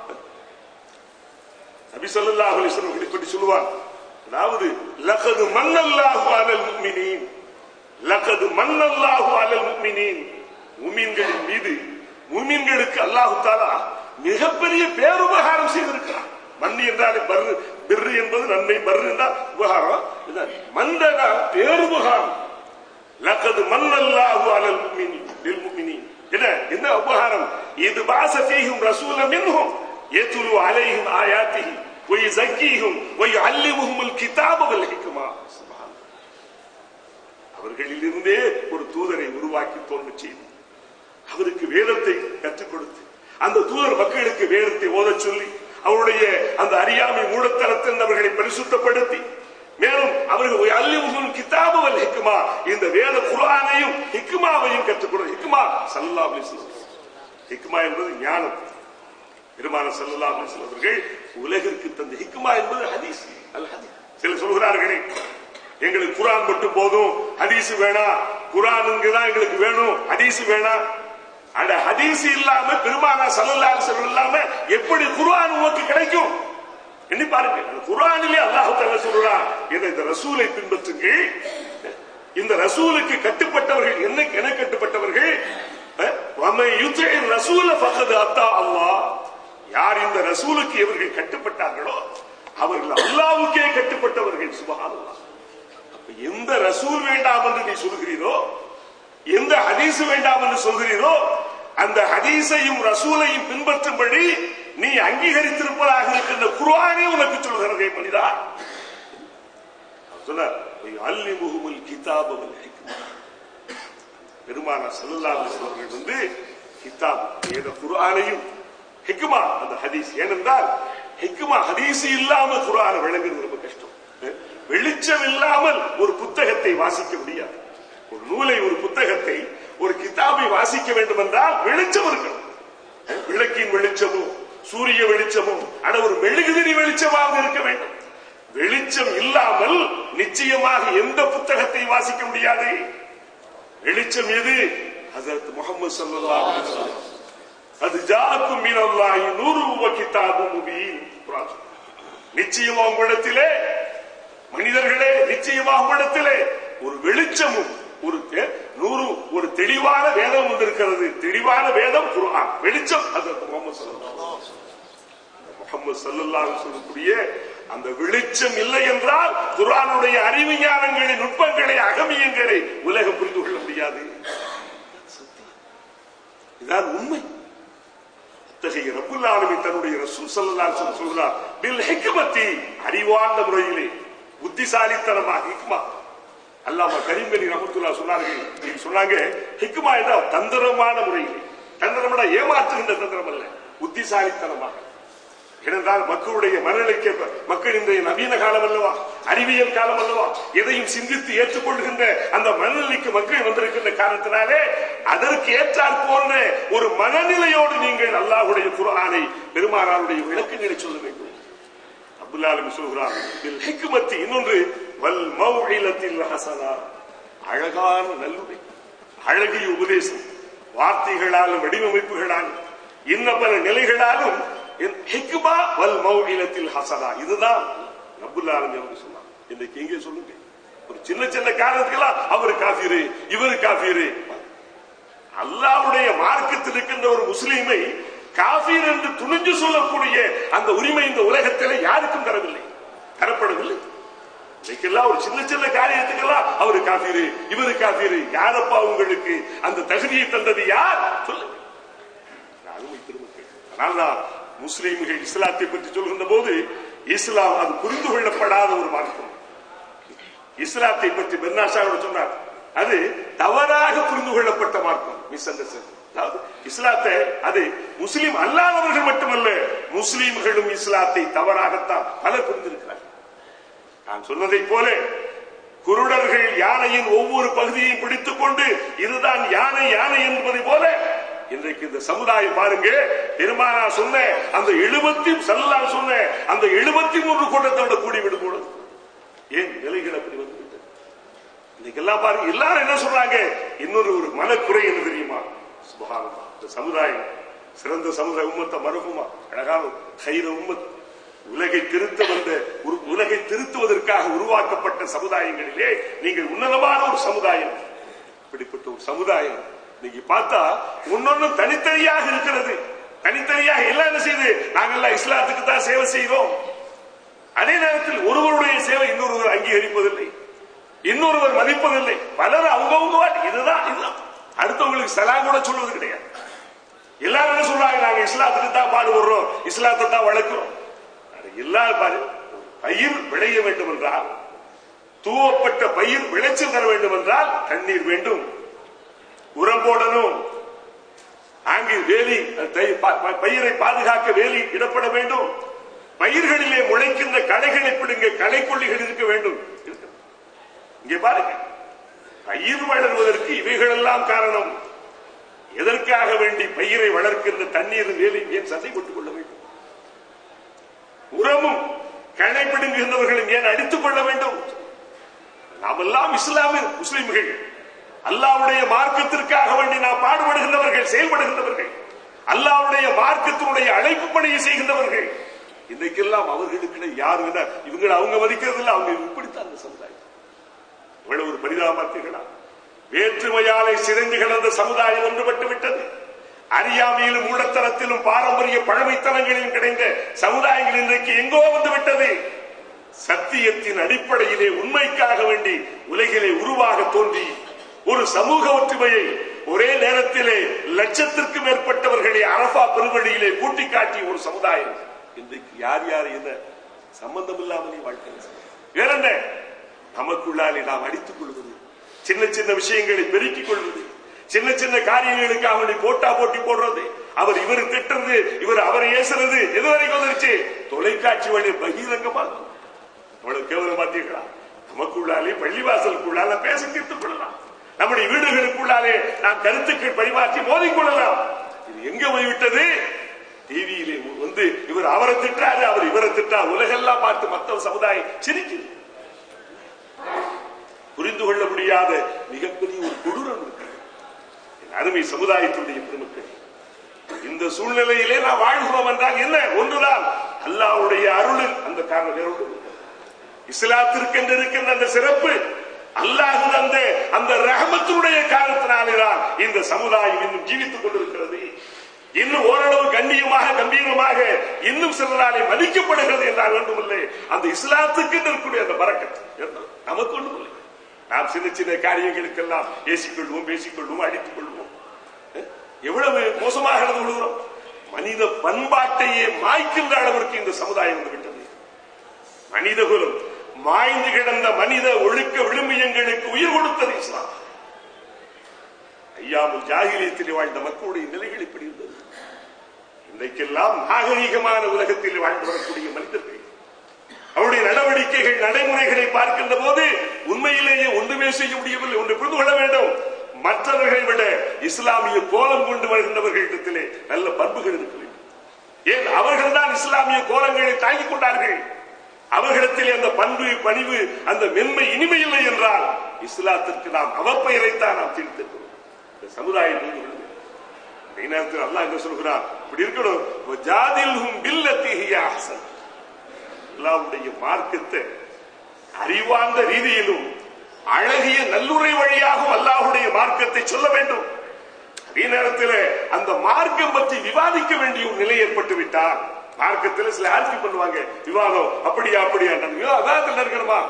நபி ஸல்லல்லாஹு அலைஹி வஸல்லம் இப்படி சொல்லுவான். அதாவது லகது மன்னல்லாஹு அலல் முஃமினீன், லகது மன்னல்லாஹு அலல் முஃமினீன், முஃமின்களின் மீது, முஃமின்களுக்கு அல்லாஹ் தஆலா மிகப்பெரிய பேருபகாரம் செய்திருக்கிறான். மன்னி என்றாலே பர்ரு, பிர்ரு என்பது நன்மை, பர்ரு என்றால் உபகாரம். மன்னனா பேருபகாரம். லகது மன்னல்லாஹு அலல் முஃமினீன், என்ன உபகாரம்? இது பாஸ ஃபீஹிம் ரசூலன் மின்ஹும் யத்லு அலைஹிம் ஆயாத்திஹி வ யஸக்கீஹும் வ யுஅல்லிமுஹுல் கிதாப வல் ஹிக்மா. சுப்ஹானல்லாஹ். அவர்களிலிருந்தே ஒரு தூதரை உருவாக்கி தோன்ற செய்து அவருக்கு வேதத்தை கற்றுக் கொடுத்து அந்த தூதர் மக்களுக்கு வேதத்தை ஓதச் சொல்லி அவருடைய அந்த அறியாமை மூடத்தனத்தில் அவர்களை பரிசுத்தப்படுத்தி மேலும் அவர்கள் அல்லிமுல் கிதாப வல் ஹிக்மா, இந்த வேத குர்ஆனையும் ஹிக்மாவையும் கற்றுக் கொடுத்து. ஹிக்மா ஸல்லல்லாஹு அலைஹி வஸல்லம், ஹிக்மா என்பது ஞானம். பெருமான ஸல்லல்லாஹு அலைஹி வஸல்லம் அவர்கள் உலகிற்கு தந்த ஹிக்மா என்பது ஹதீஸ். அல் ஹதீஸ். சிலர் சொல்கிறார்களே, எங்களுக்கு குர்ஆன் மட்டும் போதும், ஹதீஸ் வேணாம், குர்ஆனுங்க தான் எங்களுக்கு வேணும், ஹதீஸ் வேணாம். அட ஹதீஸ் இல்லாம பெருமானா ஸல்லல்லாஹு அலைஹி வஸல்லம் இல்லாம எப்படி குர்ஆன் உங்களுக்கு கிடைக்கும்? எண்ணி பாருங்க. குர்ஆனிலே அல்லாஹ் தஆலா சொல்றான், இந்த ரசூலை பின்பற்றுங்கள், இந்த ரசூலுக்கு கட்டுப்பட்டவர்கள் என்ன கட்டுப்பட்டவர்கள்? வமை யுத்திஇ ரசூல ஃபகத் அத்தா அல்லாஹ். யார் இந்த ரசூலுக்கு இவர்கள் கட்டுப்பட்டார்களோ அவர்கள் அல்லாஹ்வுக்கே கட்டுப்பட்டவர்கள். சுப்ஹானல்லாஹ். அப்ப எந்த ரசூல் வேண்டாம் என்று நீ சொல்கிறீரோ, எந்த ஹதீஸ் வேண்டாம் என்று சொல்கிறீரோ, அந்த ஹதீஸையும் ரசூலையும் பின்பற்றும்படி நீ அங்கீகரித்திருப்பதாக இருக்கின்ற குர்ஆனே உனக்கு சொல்கிறதே மனிதா. சொன்னார், அல்லிமுஹுல் கிதாப வல் ஹிக்மா. பெருமானார் ஸல்லல்லாஹு அலைஹி வஸல்லம் கிதாப், வேத குர்ஆனையும் ஹிக்மா அந்த ஹதீஸ். ஏனென்றால் ஹிக்மா ஹதீஸ் இல்லாம குர்ஆனை விளங்குறது ரொம்ப கஷ்டம். வெளிச்சம் இல்லாமல் ஒரு புத்தகத்தை வாசிக்க முடியாது. ஒரு நூலை, ஒரு புத்தகத்தை, ஒரு கிதாபை வாசிக்க வேண்டும் என்றால் வெளிச்சம் இருக்கணும். விளக்கின் வெளிச்சமும் சூரிய வெளிச்சமும் அட ஒரு மெழுகுதிரி வெளிச்சமாக இருக்க வேண்டும். வெளிச்சம் இல்லாமல் நிச்சயமாக எந்த புத்தகத்தை வாசிக்க முடியாது. வெளிச்சம் எது? ஹஜ்ரத் முஹம்மது ஸல்லல்லாஹு அலைஹி வஸல்லம். அது ஜாஅக்கும் மினல்லாஹி நூரும் வ கிதாபும் முபீன். நிச்சயமாக உங்களிடத்திலே, மனிதர்களே, நிச்சயமாக உங்களிடத்திலே ஒரு வெளிச்சமும் ஒரு தெளிவான வேதம் வந்திருக்கிறது. தெளிவான வேதம் குர்ஆன். வெளிச்சம் ஹஜ்ரத் முஹம்மது ஸல்லல்லாஹு அலைஹி வஸல்லம். அந்த வெளிச்சம் இல்லை என்றால் குர்ஆனுடைய அறிவு ஞானங்களை, நுட்பங்களை, அகமியங்களை உலகம் புரிந்து கொள்ள முடியாது. இதுதான் உண்மை. அத்தகைய ரப்புல் ஆலமீன் தன்னுடைய ரசூல் ஸல்லல்லாஹு அலைஹி வஸல்லம் சொல்றார், பில் ஹிக்மத்தி, அறிவார்ந்த முறையிலே, புத்திசாலித்தனமாக. ஹிக்மா அல்லாஹ் கரீம் அலி ரஹ்மத்துல்லாஹி சொன்னாங்க, ஹிக்மா என்றால் தந்திரமான முறையிலே. தந்திரம்னா ஏமாற்றுகின்ற தந்திரம் அல்ல, புத்திசாலித்தனமாக. ஏனென்றால் மக்களுடைய மனநிலைக்கு, மக்கள் இன்றைய நவீன காலம் அல்லவா, அறிவியல் காலம் அல்லவா, எதையும் சிந்தித்து ஏற்றுக்கொள்கின்ற அந்த மனநிலைக்கு மக்கள் வந்திருக்கின்ற காரணத்தினாலே அதற்கு ஏற்றாற் போன்ற ஒரு மனநிலையோடு நீங்கள் அல்லாஹ்வுடைய குர்ஆனை, பெருமானாருடைய விளக்கங்களை சொல்ல வேண்டும். அப்துல் ஆலமீன் சொல்கிறார், பில் ஹிக்மத்தி. இன்னொன்று வல் மௌஇலத்தில் ஹஸனா, அழகான நல்லுரை, அழகிய உபதேசம், வார்த்தைகளாலும் வடிவமைப்புகளாலும் இன்ன பல நிலைகளாலும் ஹிக்மா வல் மௌஇலத்தில் ஹஸனா. இதுதான் ரப்புல் ஆலமீன் அவங்க சொன்னார். இன்னைக்கு எங்கே சொல்லுங்க, ஒரு சின்ன சின்ன காரணத்துக்கெல்லாம் அவர் காஃபிரு, இவர் காஃபிரு. அல்லாஹ்வுடைய மார்க்கத்தில் இருக்கின்ற ஒரு முஸ்லீமை காஃபிர் என்று துணிஞ்சு சொல்லக்கூடிய அந்த உரிமை இந்த உலகத்தில் யாருக்கும் தரவில்லை, தரப்படவில்லை. இன்னைக்கெல்லாம் ஒரு சின்ன சின்ன காரியத்துக்கெல்லாம் அவரு காஃபிரு, இவரு காஃபிரு. யாரப்பா உங்களுக்கு அந்த தகுதியை தந்தது? யார் சொல்லுங்க. அருமை திருமக்கள், அதனால்தான் முஸ்லீம்கள் இஸ்லாத்தை பற்றி சொல்கின்ற போது இஸ்லாம் அது புரிந்து கொள்ளப்படாத ஒரு மார்க்கம். இஸ்லாத்தை பற்றி பெர்னாஷாவோட சொன்னார், அது தவறாக புரிந்து கொள்ளப்பட்ட மார்க்கம், மிஸ் அண்டர்ஸ்டாண்டிங். இஸ்லாத்தை அது முஸ்லீம் அல்லாதவர்கள் மட்டுமல்ல, முஸ்லீம்களும் இஸ்லாத்தை தவறாகத்தான் பலர் புரிந்திருக்கிறார். நான் சொன்னதை போல குருடர்கள் யானையின் ஒவ்வொரு பகுதியையும் பிடித்துக் கொண்டு இதுதான் யானை யானை என்பதை போல இன்றைக்கு இந்த சமுதாயம் பாருங்க. பெருமானா சொன்ன அந்த 73 கூட்டத்தோட கூடிவிடும் கூட ஏன் நிலைகள் அப்படி வந்து இன்னைக்கெல்லாம் பாருங்க. எல்லாரும் என்ன சொல்றாங்க? இன்னொரு ஒரு மனக்குறை என்ன தெரியுமா? சுப்ஹானல்லாஹ், இந்த சமுதாயம் சிறந்த சமுதாய உம்மத்தை மரபுமா அழகான கைர உம்மத் உலகை திருத்த வந்த உலகை திருத்துவதற்காக உருவாக்கப்பட்ட சமுதாயங்களிலே நீங்கள் உன்னதமான ஒரு சமுதாயம். இப்படிப்பட்ட ஒரு சமுதாயம் நீங்க பார்த்தா ஒன்னொன்னும் தனித்தனியாக இருக்கிறது. தனித்தனியாக எல்லாம் என்ன செய்யுது? நாங்கெல்லாம் இஸ்லாத்துக்கு தான் சேவை செய்கிறோம். அதே நேரத்தில் ஒருவருடைய சேவை இன்னொருவர் அங்கீகரிப்பதில்லை, இன்னொருவர் மதிப்பதில்லை. பலர் அவங்கவுங்க இதுதான் அடுத்தவங்களுக்கு சலாம் கூட சொல்வது கிடையாது. எல்லாரும் என்ன சொல்றாங்க? நாங்க இஸ்லாத்துக்கு தான் பாடுபடுறோம், இஸ்லாத்தை தான் வளர்க்கிறோம். எல்லாரும் பாரு, பயிர் விளைய வேண்டும் என்றால், தூவப்பட்ட பயிர் விளைச்சல் தர வேண்டும் என்றால் தண்ணீர் வேண்டும், உரம் போடணும், அங்கு வேலி பயிரை பாதுகாக்க வேலி இடப்பட வேண்டும், பயிர்களிலே முளைக்கின்ற களைகளை பிடுங்க களைக்கொல்லிகள் இருக்க வேண்டும். இங்கே பாருங்க, பயிர் வளர்வதற்கு இவைகள் எல்லாம் காரணம். எதற்காக வேண்டி பயிரை வளர்க்கின்ற தண்ணீர் வேலி ஏன் சண்டை போட்டுக் கொள்ள வேண்டும்? உரமும் களை பிடுங்குகின்றவர்களும் ஏன் அடித்துக் கொள்ள வேண்டும்? நாம் எல்லாம் இஸ்லாமிய முஸ்லிம்கள், அல்லாஹ்வுடைய மார்க்கத்திற்காக வேண்டி நாம் பாடுபடுகின்றவர்கள், செயல்படுகின்றவர்கள், அல்லாஹ்வுடைய மார்க்கத்தினுடைய அழைப்பு பணியை செய்கின்றவர்கள். இன்றைக்கெல்லாம் அவர்களுக்கு யாரு இவங்க அவங்க மதிக்கிறது இல்லை. அவங்க இப்படித்தான் அந்த சமுதாயம். இவ்வளவு ஒரு பரிதாபத்தீர்களா? வேற்றுமையாலை சிதைந்து கிடந்த சமுதாயம் ஒன்றுபட்டு விட்டது. அறியாமையிலும் மூடத்தனத்திலும் பாரம்பரிய பழமைத்தனங்களிலும் கிடைந்த சமுதாயங்கள் இன்றைக்கு எங்கோ வந்து விட்டது. சத்தியத்தின் அடிப்படையிலே உண்மைக்காக வேண்டி உலகிலே உருவாக தோன்றி ஒரு சமூக ஒற்றுமையை ஒரே நேரத்திலே லட்சத்திற்கும் மேற்பட்டவர்களை அரபா பெருவழியிலே கூட்டி காட்டிய ஒரு சமுதாயம் இன்றைக்கு யார் யார் என்ன சம்பந்தம் இல்லாமலே வாழ்க்கை. வேற என்ன? நமக்குள்ளாலே நாம் அடித்துக் கொள்வது, சின்ன சின்ன விஷயங்களை பெருக்கிக் கொள்வது, சின்ன சின்ன காரியங்களுக்காக போட்டா போட்டி போடுறது, அவர் இவர் திட்டுறது, இவர் அவரை ஏசுறது, எதுவரைக்கும் வந்துருச்சு? தொலைக்காட்சி வழி பகிரங்கமா அவ்வளவு கேவலம் பார்த்தீர்களா? நமக்குள்ளாலே பள்ளிவாசலுக்குள்ளால பேசி தீர்த்துக் கொள்ளலாம், நம்முடைய வீடுகளுக்குள்ளாலே நாம் கருத்துக்கள் பரிமாற்றி மோதிக்கொள்ளலாம். இது எங்க போய்விட்டது? டிவியிலே வந்து இவர் அவரை திட்டாரு, அவர் இவரை திட்டார், உலகெல்லாம் பார்த்து மற்ற சமுதாயம் சிரிக்குது. புரிந்து கொள்ள முடியாத மிகப்பெரிய ஒரு கொடூரம் இருக்கிறது. அருமை சமுதாயத்துடைய பெருமக்கள், இந்த சூழ்நிலையிலே நாம் வாழ்கிறோம் என்றால் என்ன? ஒன்றுதான், அல்லாஹ்வுடைய அருளில் அந்த காரணம் வேறு ஒன்று. இஸ்லாத்திற்கு இருக்கின்ற அந்த சிறப்பு அல்லாஹ் தந்த அந்த ரஹமத்துடைய காரணத்தினால்தான் இந்த சமுதாயம் இன்னும் ஜீவித்துக் கொண்டிருக்கிறது. இன்னும் ஓரளவு கண்ணியமாக கம்பீரமாக இன்னும் சிலராலே மதிக்கப்படுகிறது என்றால் ஒன்றுமில்லை, அந்த இஸ்லாத்துக்கு இருக்கக்கூடிய அந்த பரக்கத் நமக்கு ஒன்றுமில்லை. நாம் சின்ன சின்ன காரியங்களுக்கெல்லாம் ஏசிக்கொள்வோம், பேசிக்கொள்வோம், அடித்துக் கொள்வோம். எவ்வளவு மோசமாக நடந்து கொள்கிறோம். மனித பண்பாட்டையே மாய்க்கின்ற அளவிற்கு இந்த சமுதாயம் வந்துவிட்டது. மனித குலம் மாய்ந்து கிடந்த மனித ஒழுக்க விழுமியங்களுக்கு உயிர் கொடுத்தது இஸ்லாம். ஐயாமுல் ஜாகிலியத்தில் வாழ்ந்த மக்களுடைய நிலைகள் இப்படி இருந்தது. இன்றைக்கெல்லாம் நாகரீகமான உலகத்தில் வாழ்ந்து வரக்கூடிய மனிதர்கள் அவருடைய நடவடிக்கைகள் நடைமுறைகளை பார்க்கின்ற போது உண்மையிலேயே ஒன்றுமே செய்ய முடியவில்லை. ஒன்று புரிந்து கொள்ள வேண்டும், மற்றவர்களை விட இஸ்லாமிய கோலம் கொண்டு வருகின்றவர்களிடத்திலே நல்ல பண்புகள் இருக்க வேண்டும். ஏன்? அவர்கள் தான் இஸ்லாமிய கோலங்களை தாங்கிக் கொண்டார்கள். அவர்களிடத்திலே அந்த பண்பு, பணிவு, அந்த மென்மை, இனிமை இல்லை என்றால் இஸ்லாத்திற்கு நாம் அவப்பெயரைத்தான் நாம் திணித்திருக்கிறோம். இந்த சமுதாயம் நேரத்தில் அல்லாஹ் என்ன சொல்கிறார்? இப்படி இருக்கணும். அல்லாஹ்வுடைய மார்க்கத்தை அறிவார்ந்த ரீதியிலும் அழகிய நல்லுரை வழியாகவும் அல்லாஹ்வுடைய மார்க்கத்தை சொல்ல வேண்டும். அதே நேரத்தில் அந்த மார்க்கம் பற்றி விவாதிக்க வேண்டிய ஒரு நிலை ஏற்பட்டு விட்டால், மார்க்கத்தில் சில ஆர்த்தி பண்ணுவாங்க, விவாதம் அப்படியா அப்படியா விவாதத்தில் இருக்கணுமா?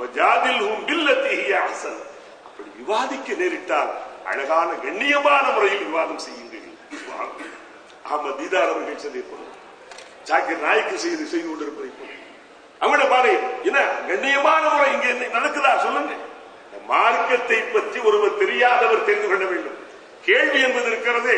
அப்படி விவாதிக்க நேரிட்டால் அழகான கண்ணியமான முறையில் விவாதம் செய்யுங்கள். அஹ்மத் தீதார் அவர்கள் செய்திருப்பது, ஜாக்கிர் நாய்க்கு செய்து கொண்டிருப்பதை போல அவங்கள பாரு, என்ன கண்ணியமான முறை இங்க நடக்குதா சொல்லுங்க. மார்க்கத்தை பற்றி ஒருவர் தெரியாதவர் தெரிந்து கொள்ள வேண்டும். கேள்வி என்பது இருக்கிறது,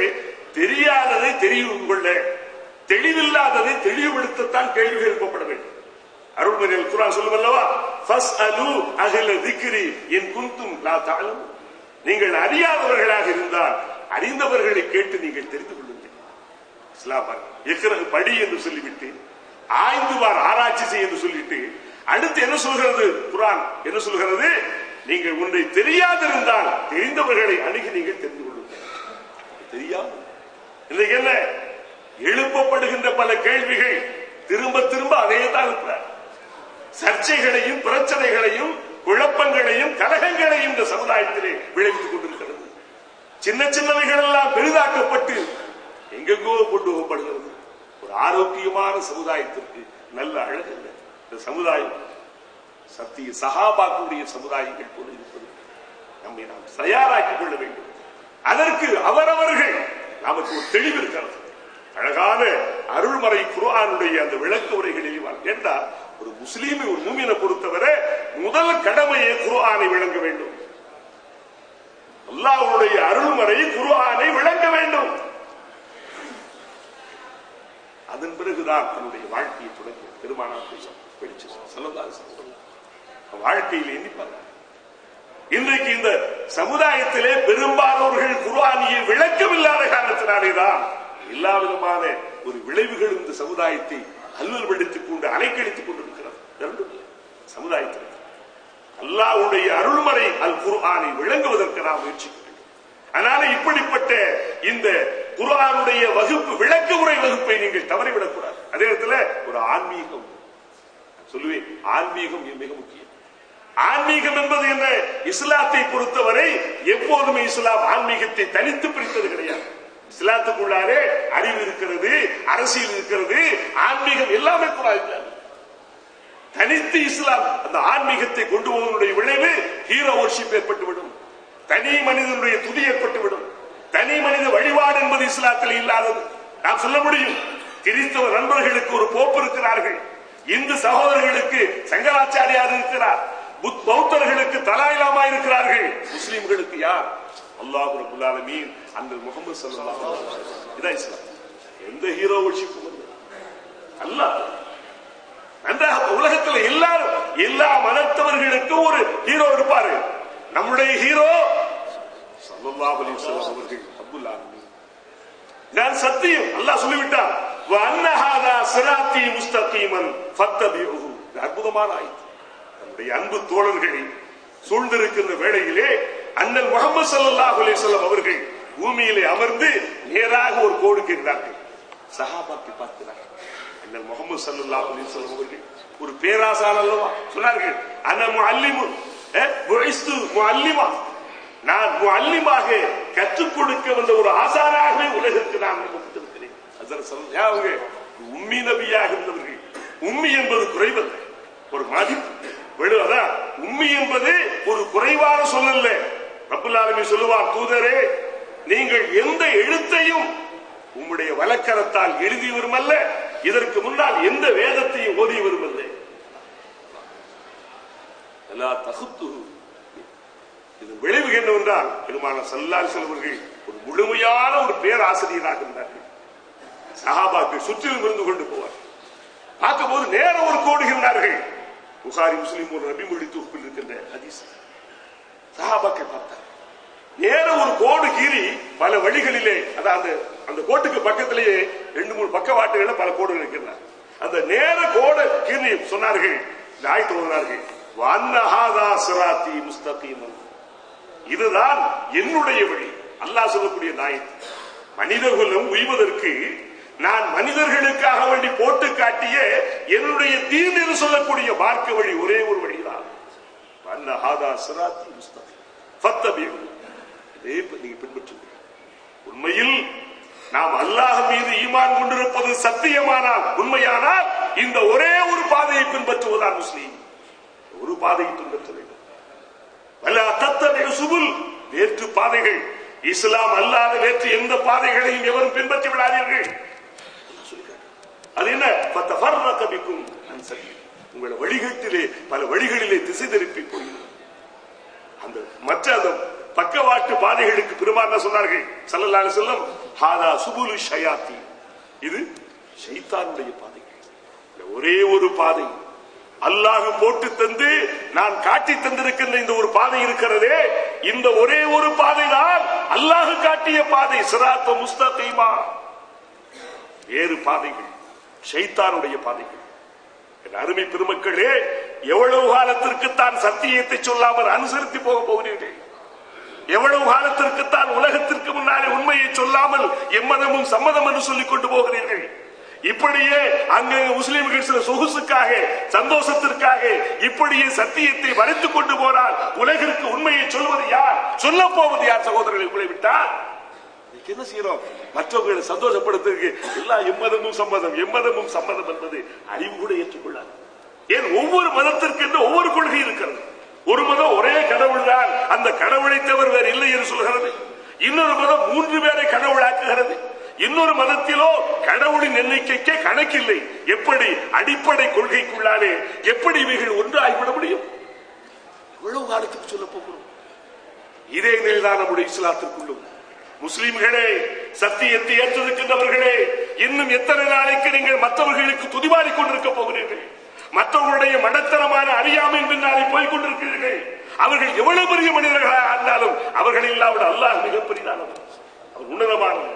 தெரியாததை தெரிந்து கொள்ள, தெளிவில்லாததை தெளிவுபடுத்தத்தான் கேள்வி எழுப்பப்பட வேண்டும். அருள்மறையில் குர்ஆன் சொல்லுவல்லவா, ஃபஸ்அலு அஹ்ல ذிக்ரி இன் குன்தும் லா தஅலமூன். நீங்கள் அறியாதவர்களாக இருந்தால் அறிந்தவர்களை கேட்டு நீங்கள் தெரிந்து கொள்ளுங்கள். இஸ்லாம் இக்ரா படி என்று சொல்லிவிட்டு, ஆய்ந்துவார் ஆராய்ச்சி செய்ய என்று சொல்லிட்டு, அடுத்து என்ன சொல்கிறது குர்ஆன்? என்ன சொல்கிறது? நீங்கள் ஒன்றை தெரியாதிருந்தால் தெரிந்தவர்களை அணுகி நீங்கள் தெரிந்து கொள்ளுங்கள். தெரியாமல் இன்றைக்கு என்ன எழுப்பப்படுகின்ற பல கேள்விகள் திரும்ப திரும்ப அதே தான் இருக்கிறார். சர்ச்சைகளையும் பிரச்சனைகளையும் குழப்பங்களையும் கலகங்களையும் இந்த சமுதாயத்திலே விளைவித்துக் கொண்டிருக்கிறது. சின்ன சின்னவைகள் எல்லாம் பெரிதாக்கப்பட்டு எங்கெங்கோ கொண்டு போகப்படுகிறது. ஒரு ஆரோக்கியமான சமுதாயத்திற்கு நல்ல அழகு இல்லை. இந்த சமுதாயம் சத்திய சகாபாக்களுடைய சமுதாயங்கள் போல இருப்பது நம்மை நாம் தயாராக்கிக் கொள்ள வேண்டும். அதற்கு அவரவர்கள் நமக்கு ஒரு தெளிவு இருக்கிறது. அழகான அருள்மறை குர்ஆனுடைய அந்த விளக்க உரைகளில் கேட்டால், ஒரு முஸ்லீமை ஒரு மூமினை பொறுத்தவரை முதல் கடமையை குர்ஆனை விளங்க வேண்டும். அல்லாஹ்வுடைய அருள்மறை குர்ஆனை விளங்க வேண்டும். அதன் பிறகுதான் தன்னுடைய வாழ்க்கையை தொடங்கி பெருமானார் வாழ்க்கையில் எண்ணிப்பார். இன்றைக்கு இந்த சமுதாயத்திலே பெரும்பாலோர்கள் குர்ஆனியை விளக்கமில்லாத காரணத்தினாலேதான் எல்லா விதமான ஒரு விளைவுகள் இந்த சமுதாயத்தை அல்லல்படுத்திக் கொண்டு அலைக்கழித்துக் கொண்டிருக்கிறது. சமுதாயத்தில் அல்லாஹ்வுடைய அருள்மறை அல் குர்ஆனை விளங்குவதற்கு நாம் முயற்சிக்க வேண்டும். அதனால இப்படிப்பட்ட இந்த குர்ஆனுடைய வகுப்பு, விளக்க உரை வகுப்பை நீங்கள் தவறிவிடக் கூடாது. அதே நேரத்தில் ஒரு ஆன்மீகம் சொல்லுவேன், ஆன்மீகம் மிக முக்கியம். ஆன்மீகம் என்பது என்ன? இஸ்லாத்தை பொறுத்தவரை எப்போதுமே இஸ்லாம் ஆன்மீகத்தை தனித்து பிரித்தது கிடையாது. இஸ்லாத்துக்குள்ளாரே அறிவு இருக்கிறது, அரசியல் இருக்கிறது, ஆன்மீகம் எல்லாமே கூடாது. தனித்து இஸ்லாம் அந்த ஆன்மீகத்தை கொண்டு போவதனுடைய விளைவு ஹீரோ வர்ஷிப் ஏற்பட்டுவிடும், தனி மனிதனுடைய துதி ஏற்பட்டுவிடும். தனி மனித வழிபாடு என்பது இஸ்லாத்தில் இல்லாதது. நாம் சொல்ல முடியும், கிறிஸ்தவ நண்பர்களுக்கு ஒரு போப்பு இருக்கிறார்கள், இந்து சகோதரர்களுக்கு சங்கராச்சாரியார் இருக்கிறார், பௌத்தர்களுக்கு தலாய் லாமா இருக்கிறார்கள், முஸ்லிம்களுக்கு யார்? அல்லாஹ் ரப்பல் ஆலமீன், அந்த முஹம்மது ஸல்லல்லாஹு அலைஹி வஸல்லம். இதான் இஸ்லாம். எந்த ஹீரோ வர்ஷிப்பும் அல்லாஹ். அந்த உலகத்தில் எல்லாரும் எல்லா மதத்தவர்களுக்கும் ஒரு ஹீரோ இருப்பாரு. நம்முடைய ஹீரோ ஸல்லல்லாஹு அலைஹி வஸல்லம் அவர்கள். ரப்பல் ஆலமீன் நான் சத்தியம், அல்லாஹ் சொல்லிவிட்டார், வ அன்ன ஹாதா ஸிராத்தி முஸ்தகீமன் ஃபத்தபிஊஹு. அற்புதமான ஆயத்து. நம்முடைய அன்பு தோழர்களை சூழ்ந்திருக்கின்ற வேளையிலே அண்ணல் முஹம்மது ஸல்லல்லாஹு அலைஹி வஸல்லம் அவர்கள் பூமியிலே அமர்ந்து நேராக ஒரு கோடு கேட்டார்கள். சஹாபாக்கள் பார்க்கிறார்கள். அண்ணல் முஹம்மது ஸல்லல்லாஹு அலைஹி வஸல்லம் அவர்கள் ஒரு பேராசான் அல்லவா சொன்னார்கள், அன முஅல்லிமுன் புஇஸ்து முஅல்லிமா, நான் முஅல்லிமாக கற்றுக் கொடுக்க வந்த ஒரு ஆசானாகவே உலகிற்கு நான் அனுப்பப்பட்டிருக்கிறேன். ஹஜ்ரத் ஸல்லல்லாஹு அலைஹி வஸல்லம் உம்மி நபியாக இருந்தவர்கள். உம்மி என்பது குறைவல்ல, ஒரு மதிப்பு. அதான் உம்மி என்பது ஒரு குறைவான சொல்லல்ல. ரப்பல் ஆலமீன் சொல்லுவார், தூதரே நீங்கள் எந்த எழுத்தையும் உம்முடைய வலக்கரத்தால் எழுதியவரும் அல்ல, இதற்கு முன்னால் எந்த வேதத்தையும் ஓதியவரும் அல்ல. இது விளைவு என்னவென்றால், பெருமானார் ஸல்லல்லாஹு அலைஹி வஸல்லம் அவர்கள் ஒரு முழுமையான ஒரு பேராசிரியராக இருந்தார்கள். சஹாபாக்கள் சுற்றிலும் இருந்து கொண்டு போவார். பார்க்கும்போது நேர ஒரு கோடுகிறார்கள். புகாரி முஸ்லிம் ஒரு நபி மொழி தொகுப்பில் இருக்கின்ற ஹதீஸ். சஹாபாக்கள் பார்த்தார், நேர ஒரு கோடு கீறி பல வழிகளிலே, அதாவது அந்த கோட்டுக்கு பக்கத்திலேயே 2-3 பக்கவாட்டுகள பல கோடுகள் இருக்கின்றன. அந்த நேர கோடு கீறி சொன்னார்கள், இந்த ஆயத்து ஓதினார்கள், வ அன்ன ஹாதா ஸிராத்தி முஸ்தகீமன், இதுதான் என்னுடைய வழி. அல்லாஹ் சொல்லக்கூடிய ஆயத்து. மனிதகுலம் உய்வதற்கு நான் மனிதர்களுக்காக வேண்டி போட்டு காட்டிய என்னுடைய தீன் என்று சொல்லக்கூடிய மார்க்க வழி ஒரே ஒரு வழிதான். அன்ன ஹாதா ஸிராத்தி முஸ்தகீம் ஃபத்தபிஊஹு. இதை நீங்க பின்பற்றுங்கள். உண்மையில் நாம் அல்லாஹ் மீது ஈமான் கொண்டிருப்பது சத்தியமானால், உண்மையானால் இந்த ஒரே ஒரு பாதையை பின்பற்றுவதால் முஸ்லீம். ஒரு பாதையை பின்பற்ற வேண்டும். வலா தத்தபிஉ சுபுல், வேற்று பாதைகள், இஸ்லாம் அல்லாத வேற்று எந்த பாதைகளையும் எவரும் பின்பற்றி விடாதீர்கள். அது என்ன? ஃபதஃபர்ரக பிக்கும் அன் சபீல், உங்களை வழிகட்டிலே பல வழிகளிலே திசை திருப்பி போகிறது. அந்த மற்ற அந்த பக்கவாட்டு பாதைகளுக்கு பெருமானார் சொன்னார்கள் ஸல்லல்லாஹு அலைஹி வஸல்லம், ஹாதா சுபுலு ஷயாத்தீன், இது ஷைத்தானுடைய பாதைகள். ஒரே ஒரு பாதை, அல்லாஹ் போட்டு தந்து நான் காட்டி தந்திருக்கின்ற இந்த ஒரு பாதை இருக்கிறதே, இந்த ஒரே ஒரு பாதை தான் அல்லாஹ் காட்டிய பாதை. சிராத்த முஸ்தகீமா. வேறு பாதைகள் ஷைத்தானுடைய பாதைகள். அருமை பெருமக்களே, எவ்வளவு காலத்திற்கு தான் சத்தியத்தை சொல்லாமல் அனுசரித்து போக போகிறீர்கள்? எவ்வளவு காலத்திற்கு தான் உலகத்திற்கு முன்னாலே உண்மையை சொல்லாமல் எம்மதமும் சம்மதம் என்று சொல்லிக் கொண்டு போகிறீர்கள்? இப்படியே அங்கே முஸ்லிம்கள் சில சொகுசுக்காக சந்தோஷத்திற்காக இப்படியே சத்தியத்தை வரைத்துக் கொண்டு போனால் உலகிற்கு உண்மையை சொல்வது யார்? சொல்ல போவது யார்? சகோதரர்களை உங்களை விட்டால் என்ன செய்யறோம்? மற்றவர்களை சந்தோஷப்படுத்துறதுக்கு எல்லா எம்மதமும் சம்மதம் எம்மதமும் சம்மதம் என்பது அறிவு கூட ஏற்றுக்கொள்ளாது. ஏன்? ஒவ்வொரு மதத்திற்கு என்று ஒவ்வொரு கொள்கை இருக்கிறது. ஒரு மதம் ஒரே கடவுள் தான், அந்த கடவுளை தவிர வேறு இல்லை என்று சொல்கிறது. இன்னொரு மதம் 3 பேரை கடவுளாக்குகிறது. இன்னொரு மதத்திலோ கடவுளின் எண்ணிக்கைக்கே கணக்கில்லை. எப்படி அடிப்படை கொள்கைக்குள்ளாலே எப்படி இவைகள் ஒன்றாகிவிட முடியும்? எவ்வளவு காலத்துக்கு சொல்ல போகிறோம்? இதே நிலைதான் நம்முடைய இஸ்லாத்திற்குள்ளும். முஸ்லிம்களே, சத்தியத்தை ஏற்றிருக்கின்றவர்களே, இன்னும் எத்தனை நாளைக்கு நீங்கள் மற்றவர்களுக்கு துதிபாடிக் கொண்டிருக்க போகிறீர்கள்? மற்றவர்களுடைய மடத்தனமான அறியாமையின் பின்னாலே போய்க் கொண்டிருக்கிறீர்கள். அவர்கள் எவ்வளவு பெரிய மனிதர்களாக இருந்தாலும் அவர்கள் இல்லாவிட அல்லாஹ் மிகப்பெரியதானவர், அவர் உன்னதமானவர்.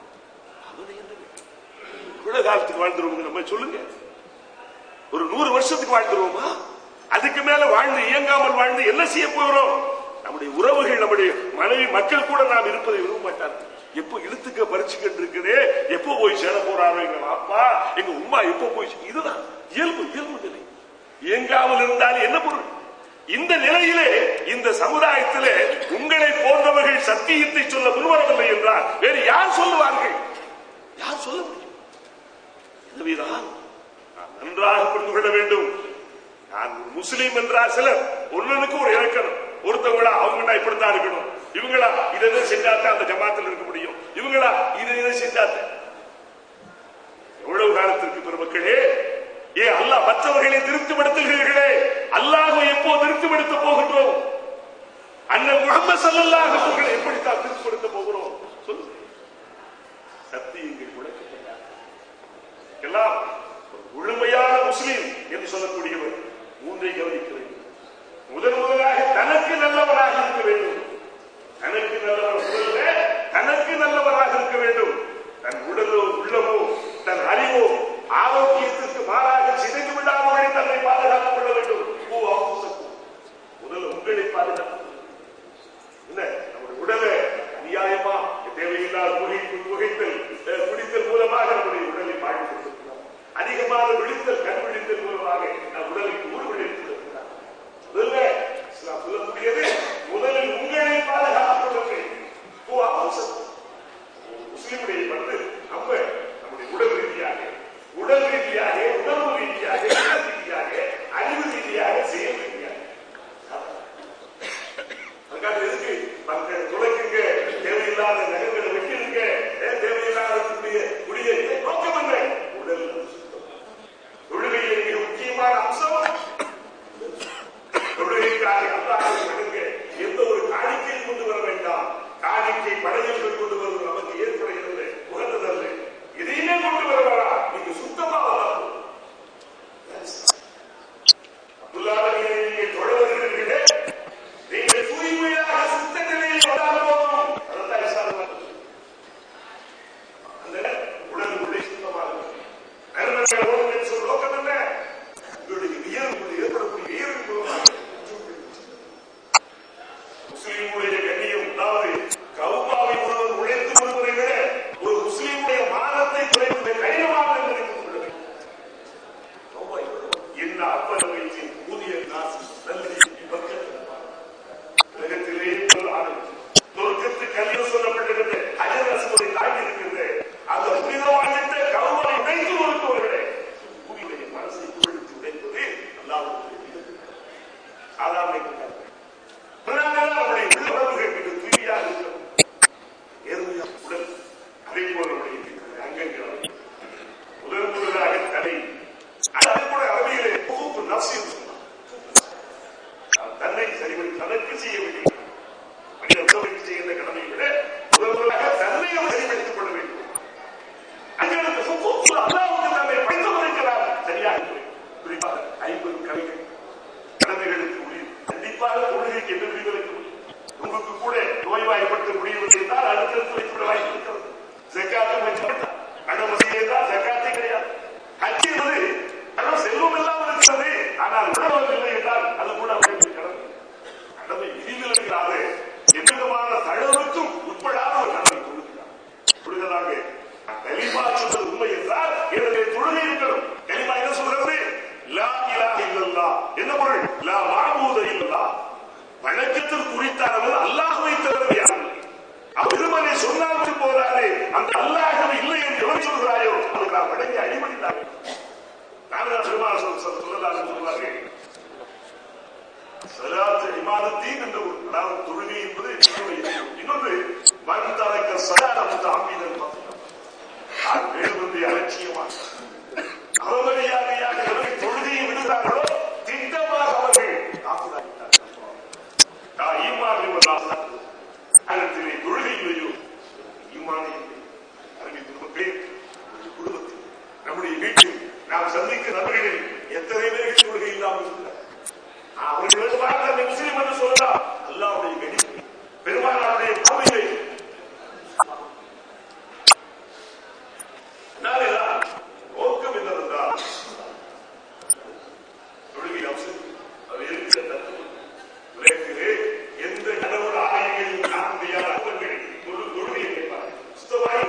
இவ்வளவு காலத்துக்கு வாழ்ந்துருவோம் நம்ம சொல்லுங்க. ஒரு 100 வருஷத்துக்கு வாழ்ந்துருவோமா? அதுக்கு மேல வாழ்ந்து இயங்காமல் வாழ்ந்து என்ன செய்ய போகிறோம்? நம்முடைய உறவுகள், நம்முடைய மனைவி, மக்கள் கூட நாம் இருப்பதை விரும்ப மாட்டார்கள். எப்போ இழுத்துக்க பறிச்சுக்கிட்டு இருக்குது, எப்போ போய் சேர போறாரோ எங்க அப்பா எங்க உமா, எப்போ போய். இதுதான் இயல்பு நிலை. இயங்காமல் இருந்தால் என்ன பொருள்? இந்த நிலையிலே இந்த சமுதாயத்திலே உங்களை போன்றவர்கள் சத்தியத்தை சொல்ல முன்வரவில்லை என்றால் வேறு யார் சொல்லுவார்கள்? யார் சொல்ல முடியும்? எனவேதான் நன்றாக புரிந்து கொள்ள வேண்டும். நான் முஸ்லீம் என்றால் சிலர் ஒன்னுக்கு ஒரு இலக்கணம். ஒருத்தவங்களா அவங்களா இப்படித்தான் இருக்கணும், இவங்களா இதை செஞ்சாத்தான் அந்த ஜமாத்தில் இருக்க முடியும், இவங்களா இதை செஞ்சாத்த. எவ்வளவு காலத்திற்கு பெருமக்களே? ஏன் அல்லாஹ் மற்றவர்களை திருப்திப்படுத்துகிறீர்களே, அல்லாஹ் எப்போ திருப்திப்படுத்த போகின்றோம்? அண்ணன் முஹம்மது ஸல்லல்லாஹு அலைஹி வஸல்லம் எப்படித்தான் திருப்திப்படுத்த போகிறோம்? சொல்லுங்க. சத்தியங்கள் உடைக்கப்பட்டார். எல்லாம் முழுமையான முஸ்லீம் என்று சொல்லக்கூடியவர் 3 கவனிக்க வேண்டும். முதலாக தனக்கு நல்லவராக இருக்க வேண்டும். தனக்கு நல்லவராக இருக்க வேண்டும். தன் உடலோ உள்ளமோ தன் அறிவோ ஆரோக்கியத்திற்கு மாறாக சிதைந்து விடாமல் தன்னை பாதுகாத்துக் கொள்ள வேண்டும். முதல்ல உங்களை பாதுகாத்து என்ன? நம்முடைய உடலை அநியாயமா தேவையில்லாத குடித்தல் மூலமாக நம்முடைய உடலை பாதித்திருக்கிறோம். அதிகமாக விழித்தல், கண் விழித்தல் மூலமாக நம் உடலுக்கு ஊர் விழித்திருக்கிறார். சொல்லக்கூடியது முதலில் உங்களை பாதுகாத்துக் கொள்ளுங்கள். முஸ்லிமுடைய வந்து நம்முடைய உடல் ரீதியாக, உணர்வு ரீதியாக, அறிவு ரீதியாக, செயல் ரீதியாக அதுக்காக எதுக்கு மக்கள் துளைக்குங்க, தேவையில்லாத நகங்களை வைக்கிறீங்க, தேவையில்லாத குடிய நோக்கம் என்ன? உடல் தொழுகையில் மிக முக்கியமான அம்சம் தொழுகைக்காக அல்லாஹ்வை வணங்க எந்த ஒரு காணிக்கையும் கொண்டு வர வேண்டாம். காணிக்கை படையல்கள் கொண்டு வருவது நமக்கு ஏற்படுகிறது, உகந்ததல்ல. இதையுமே கொண்டு வர வேண்டாம். நீங்க சுத்தமா வரலாம். அப்துல்லாஹ்வை நீங்கள் தொழ வருகிறீர்களே, நீங்கள் தூய்மையாக சுத்த நிலையில் வந்தாலும் அதான் இஸ்லாம். அந்த உடல் உள்ளே சுத்தமாக நன்மைகள் ஓடுங்கள் சொல்ல நோக்கம் என்ன? ஏற்படக்கூடிய வியர்வு மூலமாக முஸ்லீமுடைய கண்ணியம், அதாவது கௌபாவை ஒருவர் உழைத்து வருவதை விட ஒரு முஸ்லீமுடைய மானத்தை குறைப்பதை கடினமாக நினைத்துக் கொள்ள வேண்டும். என்ன அப்பன வயசின் ஊதிய காசு உலகத்திலே சொர்க்கத்து கல்வி சொல்லப்பட்டிருந்த ஹஜர் அஸ்வதை தாங்கி இருக்கிறது. அந்த புனிதவாழ்ந்த கௌபாவை உடைத்து வருபவர்களே பூமியுடைய மனசை புகழ்ச்சி உடைப்பது அல்லாஹ்வுடைய சாதாரண நம்முடைய உறவுகள் மிக தூய்மையாக இருக்க செய்தால் அடுத்தடுத்து வைத்துவிட வாய்ப்பு இருக்கிறது. ஜக்காத்தும் வைக்கப்பட்டார், பணம் வசதி செய்தால் ஜக்காத்தே கிடையாது. ஹஜ் என்பது பணம் செல்வம் எல்லாம் இருக்கிறது, ஆனால் உணவு இல்லை என்றால் அது கூட அவர்களுக்கு கடமை. கடமை விதிவில் இருக்கிறாரு, எந்த விதமான தளவுக்கும் உட்படாத ஒரு கடமை கொடுக்கிறார். கொடுக்கிறதாக கலிமா சொல்வது உண்மை என்றால் என்னுடைய தொழுகை இருக்கணும். கலிமா என்ன சொல்றது? லா இலாஹ இல்லல்லாஹ். என்ன பொருள்? லா மஅபூத இல்லல்லாஹ். வணக்கத்தில் குறித்தானவர் அல்லாஹ்வை தவிர யாரும் அவருமனை சொன்னால் போதாது. அந்த அல்லாஹ் இல்லை என்று எவர் சொல்கிறாயோ அதுக்கு நாம் வணங்கி அடிபடித்தார்கள். நாங்கள் பெருமாள் சொல்லுவார்கள், சலாத்து இமாதத்தீன் என்ற ஒரு, அதாவது தொழுகை என்பது இன்னொன்று மன்தரக்க சலாத்து அமீதன் வேறுபந்தை அலட்சியமாக அவமரியாதையாக தொழுகையை விடுகிறார்களோ திட்டமாக அவர்கள் காப்புதாகிட்டார்கள். அதத்திலே தொழுகையிலேயோ ஈமானே அறிவித்து குடும்பத்தில் நம்முடைய வீட்டில் நாம் சந்திக்க நபர்களில் எத்தனை பேர்கள் தொழுகை இல்லாமல் இருக்கிறார். அவர்கள் முஸ்லிம் என்று சொல்லலாம். அல்லாஹ்வுடைய கணிப்பு பெருமானாருடைய பார்வையை நோக்கம் என்னவென்றால் தொழுகை அவசியம். அது இருக்கிற தத்துவம் எந்த கடவுள் ஆலயங்களில் காண முடியாத அர்த்தங்கள் தொழுகையை கேட்பார். சுத்தமாக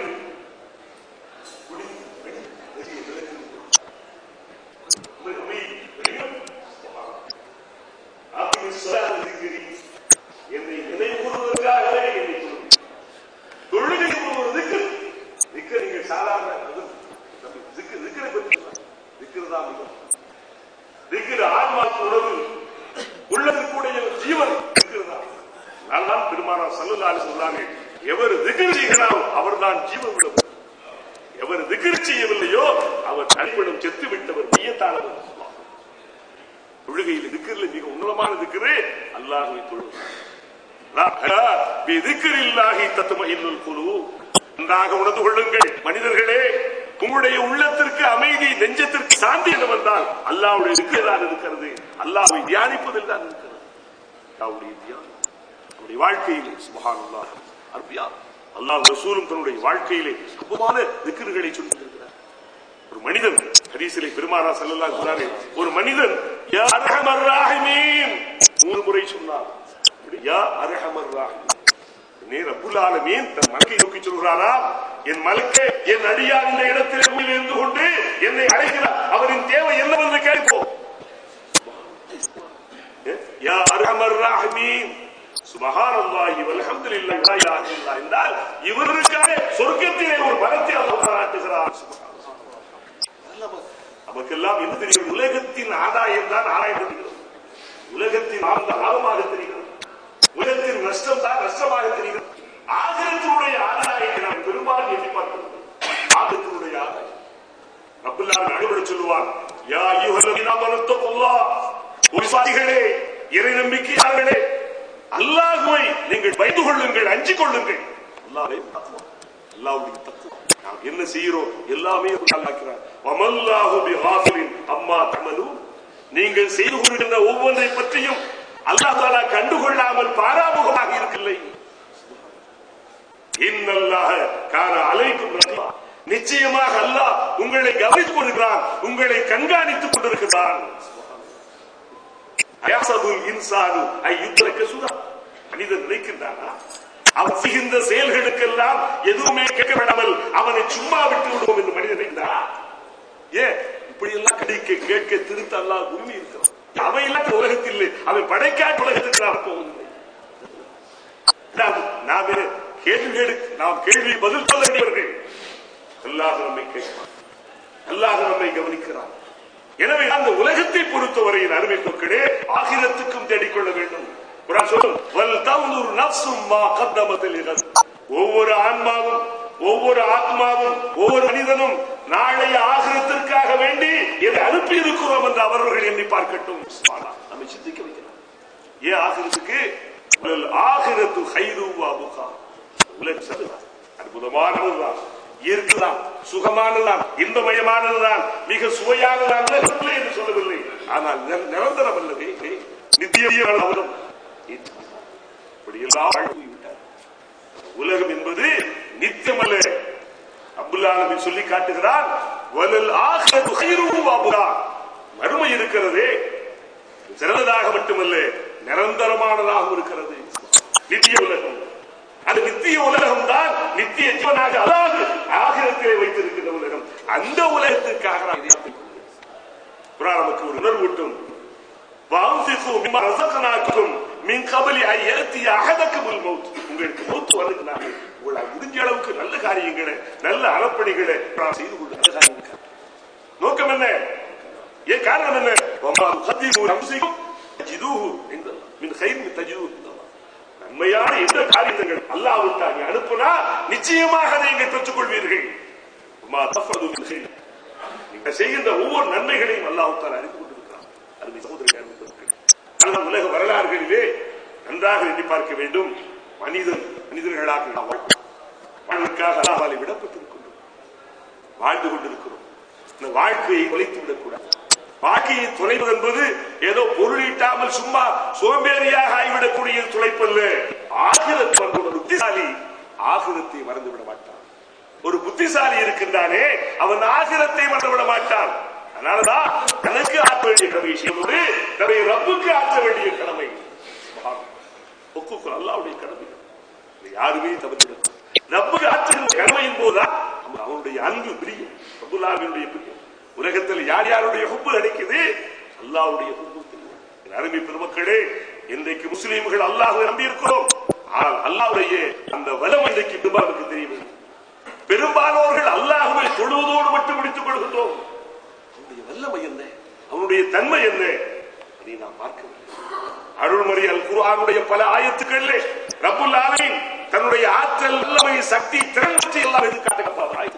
என்னை நினைவுறுவதற்காகவே என்னை தொழுகை கூறுவதற்கு நீங்கள் சாதாரண திக்கரை பற்றி திக்கிறதா திக்கிற ஆன்மாக்கு உணவு உள்ளதற்குடைய ஜீவன் இருக்கிறதா. நான் பெருமானார் ஸல்லல்லாஹு அலைஹி சொல்றாங்க, எவர் திக்ர் செய்கிறாரோ அவர் தான் ஜீவன் உள்ளவர், எவர் திக்ர் செய்யவில்லையோ அவர் தனிப்படும் செத்து விட்டவர் மையத்தானவர். தொழுகையில் திக்ரில் மிக உன்னதமான திக்ரு அல்லாஹ்வை தொழுவது. பிதிக்ரில்லாஹி தத்மஇன்னுல் குலூப். நன்றாக உணர்ந்து கொள்ளுங்கள் மனிதர்களே, உங்களுடைய உள்ளத்திற்கு அமைதி, நெஞ்சத்திற்கு சாந்தி என்னவென்றால் அல்லாஹ்வுடைய திக்ர் தான் இருக்கிறது, அல்லாஹ்வை தியானிப்பதில் தான் இருக்கிறது. அல்லாஹ்வுடைய தியானம் நம்முடைய வாழ்க்கையிலே சுப்ஹானல்லாஹ் அர்பியா அல்லாஹ் ரசூலும் தன்னுடைய வாழ்க்கையிலே சுபமான திக்ர்களை சொல்லியிருக்கிறார். ஒரு மனிதன் ஹதீஸிலே பெருமானார் ஸல்லல்லாஹு அலைஹி வஸல்லம் ஒரு மனிதன் யா அர்ஹமர் ராஹிமீன் 3 முறை சொன்னார். யா அர்ஹமர் ராஹிமீன் ரப்புல் ஆலமீன் தன் மலக்கை நோக்கி சொல்கிறாரா, என் மலக்கே என் அடியார் இந்த இடத்தில் இருந்து கொண்டு என்னை அழைக்கிறார், அவரின் தேவை என்னவென்று கேட்போம். யா அர்ஹமர் ராஹிமீன் சுப்ஹானல்லாஹி வல்ஹம்துலில்லாஹி லா இலாஹா இல்லல்லாஹ் என்றால் இவருக்காக சொர்க்கத்திலே ஒரு மரத்தை அல்லாஹ் நாட்டுகிறார். நமக்கெல்லாம் என்ன தெரியும்? உலகத்தின் ஆதாயம் தான் ஆதாயம் தெரிகிறது, உலகத்தின் லாபமாக தெரிகிறது, உலகத்தின் நஷ்டம் தான் நஷ்டமாக தெரிகிறது. ஆகிரத்தினுடைய ஆதாயத்தை நாம் பெரும்பாலும் எண்ணி பார்க்கிறோம். ஆகிரத்தினுடைய ஆதாயம் ரப்புல் ஆலமீன் அடிபட சொல்லுவார், யா அய்யுஹல்லதீன ஆமனுத்தகுல்லாஹ், விசுவாசிகளே, இறை நம்பிக்கையாளர்களே, அல்லாஹ்வை நீங்கள் பயந்து கொள்ளுங்கள், அஞ்சிக் கொள்ளுங்கள். அல்லாஹ்வை அல்லாஹ்வுடைய தக்வா நாம் என்ன செய்கிறோம் எல்லாமே அல்லாஹ்க்கிறார். வமல்லாஹு பிகாஃபிலின் அம்மா தமலூன். நீங்கள் செய்து கொள்கின்ற ஒவ்வொன்றை பற்றியும் அல்லாஹ் தஆலா கண்டுகொள்ளாமல் பாராமுகமாக இருக்கவில்லை. இன்னல்லாஹ கான அலைக்கும் ரகீமா. நிச்சயமாக அல்லாஹ் உங்களை கவனித்துக் கொள்கிறான், உங்களை கண்காணித்துக் கொண்டிருக்கிறான். அயஸபுல் இன்சானு அய்யுத்ரக சுதா. மனிதன் நினைக்கின்றானா அவன் செய்கின்ற செயல்களுக்கெல்லாம் எதுவுமே கேட்கப்படாமல் அவனை சும்மா விட்டு விடுவோம் என்று மனிதன் நினைக்கிறான். ஏன் இப்படி எல்லாம் கடிக்க கேட்க திருத்த அல்லாஹ் உண்மை இருக்கிறான். அவன் இல்லாத உலகத்தில் அவன் படைக்காட்டு உலகத்துக்கு நாம் போவதில்லை. நாம் கேள்வி பதில் சொல்ல வேண்டியவர்கள். அல்லாஹ் நம்மை கேட்பான், அல்லாஹ் நம்மை கவனிக்கிறான். எனவே அந்த உலகத்தை பொறுத்தவரையில் அருமை மக்களே ஆகிரத்துக்கும் தேடிக்கொள்ள வேண்டும். ஒவ்வொரு ஆன்மாவும், ஒவ்வொரு ஆத்மாவும், ஒவ்வொரு மனிதனும் நாளைய ஆகிரத்திற்காக வேண்டி எதை அனுப்பி இருக்கிறோம் என்று அவர்கள் எண்ணி பார்க்கட்டும். நம்மை சிந்திக்க வைக்கிறார். ஏன் ஆகிரத்துக்கு? ஆகிரத்து ஹைரு வ புகா. உலகம் அற்புதமானதுதான், இருக்குதான், சுகமானதுதான், இன்பமயமானதுதான், மிக சுவையானதான் என்று சொல்லவில்லை. ஆனால் நிரந்தரம் அல்லவே, நித்தியம். உலகம் என்பது நித்தியம் அல்ல. ரப்புல் ஆலமீன் சொல்லி காட்டுகிறார், வலல் ஆகிரத்து கைரும் வ அப்கா. மறுமை இருக்கிறதே சிறந்ததாக மட்டுமல்ல நிரந்தரமானதாக இருக்கிறது. நித்திய உலகம், அது நித்திய உலகம் தான் நித்திய ஜீவனாக அல்லாஹ் ஆகிரத்திலே வைத்திருக்கிற உலகம். அந்த உலகத்திற்காக நமக்கு ஒரு உணர்வூட்டும். உங்களுக்கு மௌத் வருகிறார்கள், உங்களால் முடிஞ்ச அளவுக்கு நல்ல காரியங்களை நல்ல அறப்பணிகளை செய்து கொண்டு நல்ல காரியங்கள். நோக்கம் என்ன? ஏன் காரணம் என்ன? நன்மையான எந்த காரியங்கள் அல்லாஹ்வுக்காக அனுப்புனா நிச்சயமாக நீங்கள் பெற்றுக் கொள்வீர்கள். நீங்கள் செய்கின்ற ஒவ்வொரு நன்மைகளையும் அல்லாஹ் அறிந்து கொண்டிருக்கிறார். அருமை சகோதரர்கள், உலக வரலாறுகளிலே நன்றாக எண்ணி பார்க்க வேண்டும். மனிதர்களாக வாழ்க்கைக்காக அல்லாஹ்வாலே விடப்பட்டிருக்கின்றோம், வாழ்ந்து கொண்டிருக்கிறோம். இந்த வாழ்க்கையை தொலைத்து விடக்கூடாது. வாழ்க்கையை தொலைவது என்பது ஏதோ பொருளீட்டாமல் சும்மா சோம்பேறியாக ஆகிவிடக்கூடிய துளைப்பல்ல. ஆகிரத் ஒரு புத்திசாலி ஆகிரத்தை மறந்து விட மாட்டான். ஒரு புத்திசாலி இருக்கின்றானே அவன் ஆகிரத்தை மறந்து விட மாட்டான். அதனாலதான் தனக்கு ஆற்ற வேண்டிய கடமை செய்வது தன்னுடைய ரப்புக்கு ஆற்ற வேண்டிய கடமை. ஒக்குக்குள் அல்லாஹ்வுடைய கடமை யாருமே தவறிவிடும். ரப்புக்கு ஆற்றுகிற கடமையின் போதுதான் அவனுடைய அன்பு பிரியும், ரப்புல்லாஹ்வுடைய பிரியம். உலகத்தில் யார் யாருடைய ஹுப்பு கிடைக்குது? அல்லாஹ்வுடைய ஹுப்பு. அருமை பெருமக்களே, இன்றைக்கு முஸ்லிம்கள் அல்லாஹ்வை நம்பி இருக்கிறோம். ஆனால் அல்லாஹ்வுடைய அந்த வலம் இன்றைக்கு நமக்கு தெரியும். பெரும்பாலோர்கள் அல்லாஹ்வை தொழுவதோடு மட்டும் முடித்துக் கொள்கின்றோம். அவனுடைய வல்லமை என்ன, அவனுடைய தன்மை என்ன, அதை நாம் பார்க்கவில்லை. அருள்மறை அல் குர்ஆனுடைய பல ஆயத்துக்களிலே ரப்புல் ஆலமீன் தன்னுடைய ஆற்றல், வல்லமை, சக்தி, திறன்களை எல்லாம் எடுத்து காட்டுகிறார்.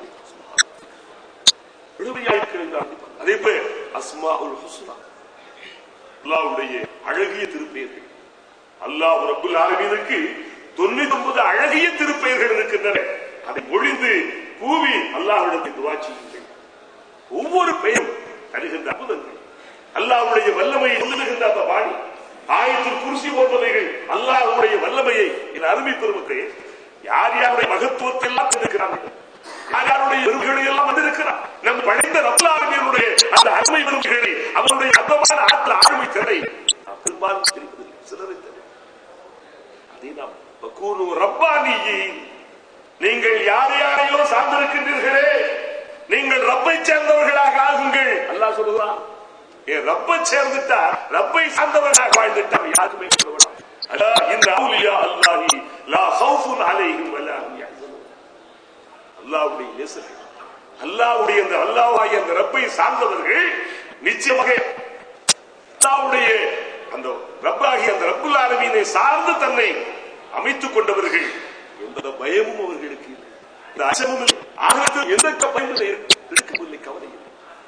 அதே போல அஸ்மாஉல் ஹுஸ்னா, அல்லாஹ்வுடைய அழகிய திருப்பெயர்கள். அல்லாஹ் ரப்புல் ஆலமீனுக்கு 99 அழகிய திருப்பெயர்கள் இருக்கின்றன. அதை ஒழிந்து கூவி அல்லாஹ்விடத்தில் துஆ செய்யுங்கள். ஒவ்வொரு பெயரும் தருகின்ற அற்புதங்கள், அல்லாஹ்வுடைய வல்லமையை சொல்லுகின்ற அந்த வாணி, ஆயத்துல் குர்சி போன்றவைகள் அல்லாஹ்வுடைய வல்லமையை. என் அருமை பெருமக்களே, யார் யாருடைய மகத்துவத்தை எல்லாம் இருக்கிறார்கள், யாருடைய பெருமைகளை எல்லாம் வந்திருக்கிறார். நம் படைத்த ரப்புல் ஆலமீனுடைய அந்த அருமை பெருமைகளை, அவருடைய அற்பமான ஆற்றல், ஆளுமை திறனை பெரும்பாலும் தெரிவதில்லை, சிலரை தெரியும். அதை நாம் வகூனு ரப்பானியீன், நீங்கள் யார் யாரையோ சார்ந்திருக்கின்றீர்களே, நீங்கள் ரப்பை சேர்ந்தவர்களாக ஆகுங்கள். அல்லாஹ் சொல்லுகிறான். ரப்பை சேர்ந்துட்டா, ரப்பை சார்ந்தவர்களாக வாழ்ந்துட்டா யாருமே சொல்லலாம். இந்த அவுலியா அல்லாஹி லா ஹவுஃபுன் அலைஹிம் வலா ஹும் யஹ்சனூன். அல்லாஹ்வுடைய நேசர்கள், அல்லாஹ்வுடைய அந்த அல்லாஹ்வாகிய அந்த ரப்பை சார்ந்தவர்கள் நிச்சயமாக அல்லாஹ்வுடைய அந்த ரப்பாகிய அந்த ரப்புல் ஆலமீனை சார்ந்து தன்னை அமைத்துக் கொண்டவர்கள். எந்த பயமும் அவர்களுக்கு இல்லை, இந்த அச்சமும் இல்லை, ஆகத்தில் எந்த பயமும் இருக்கவில்லை, கவலை இல்லை.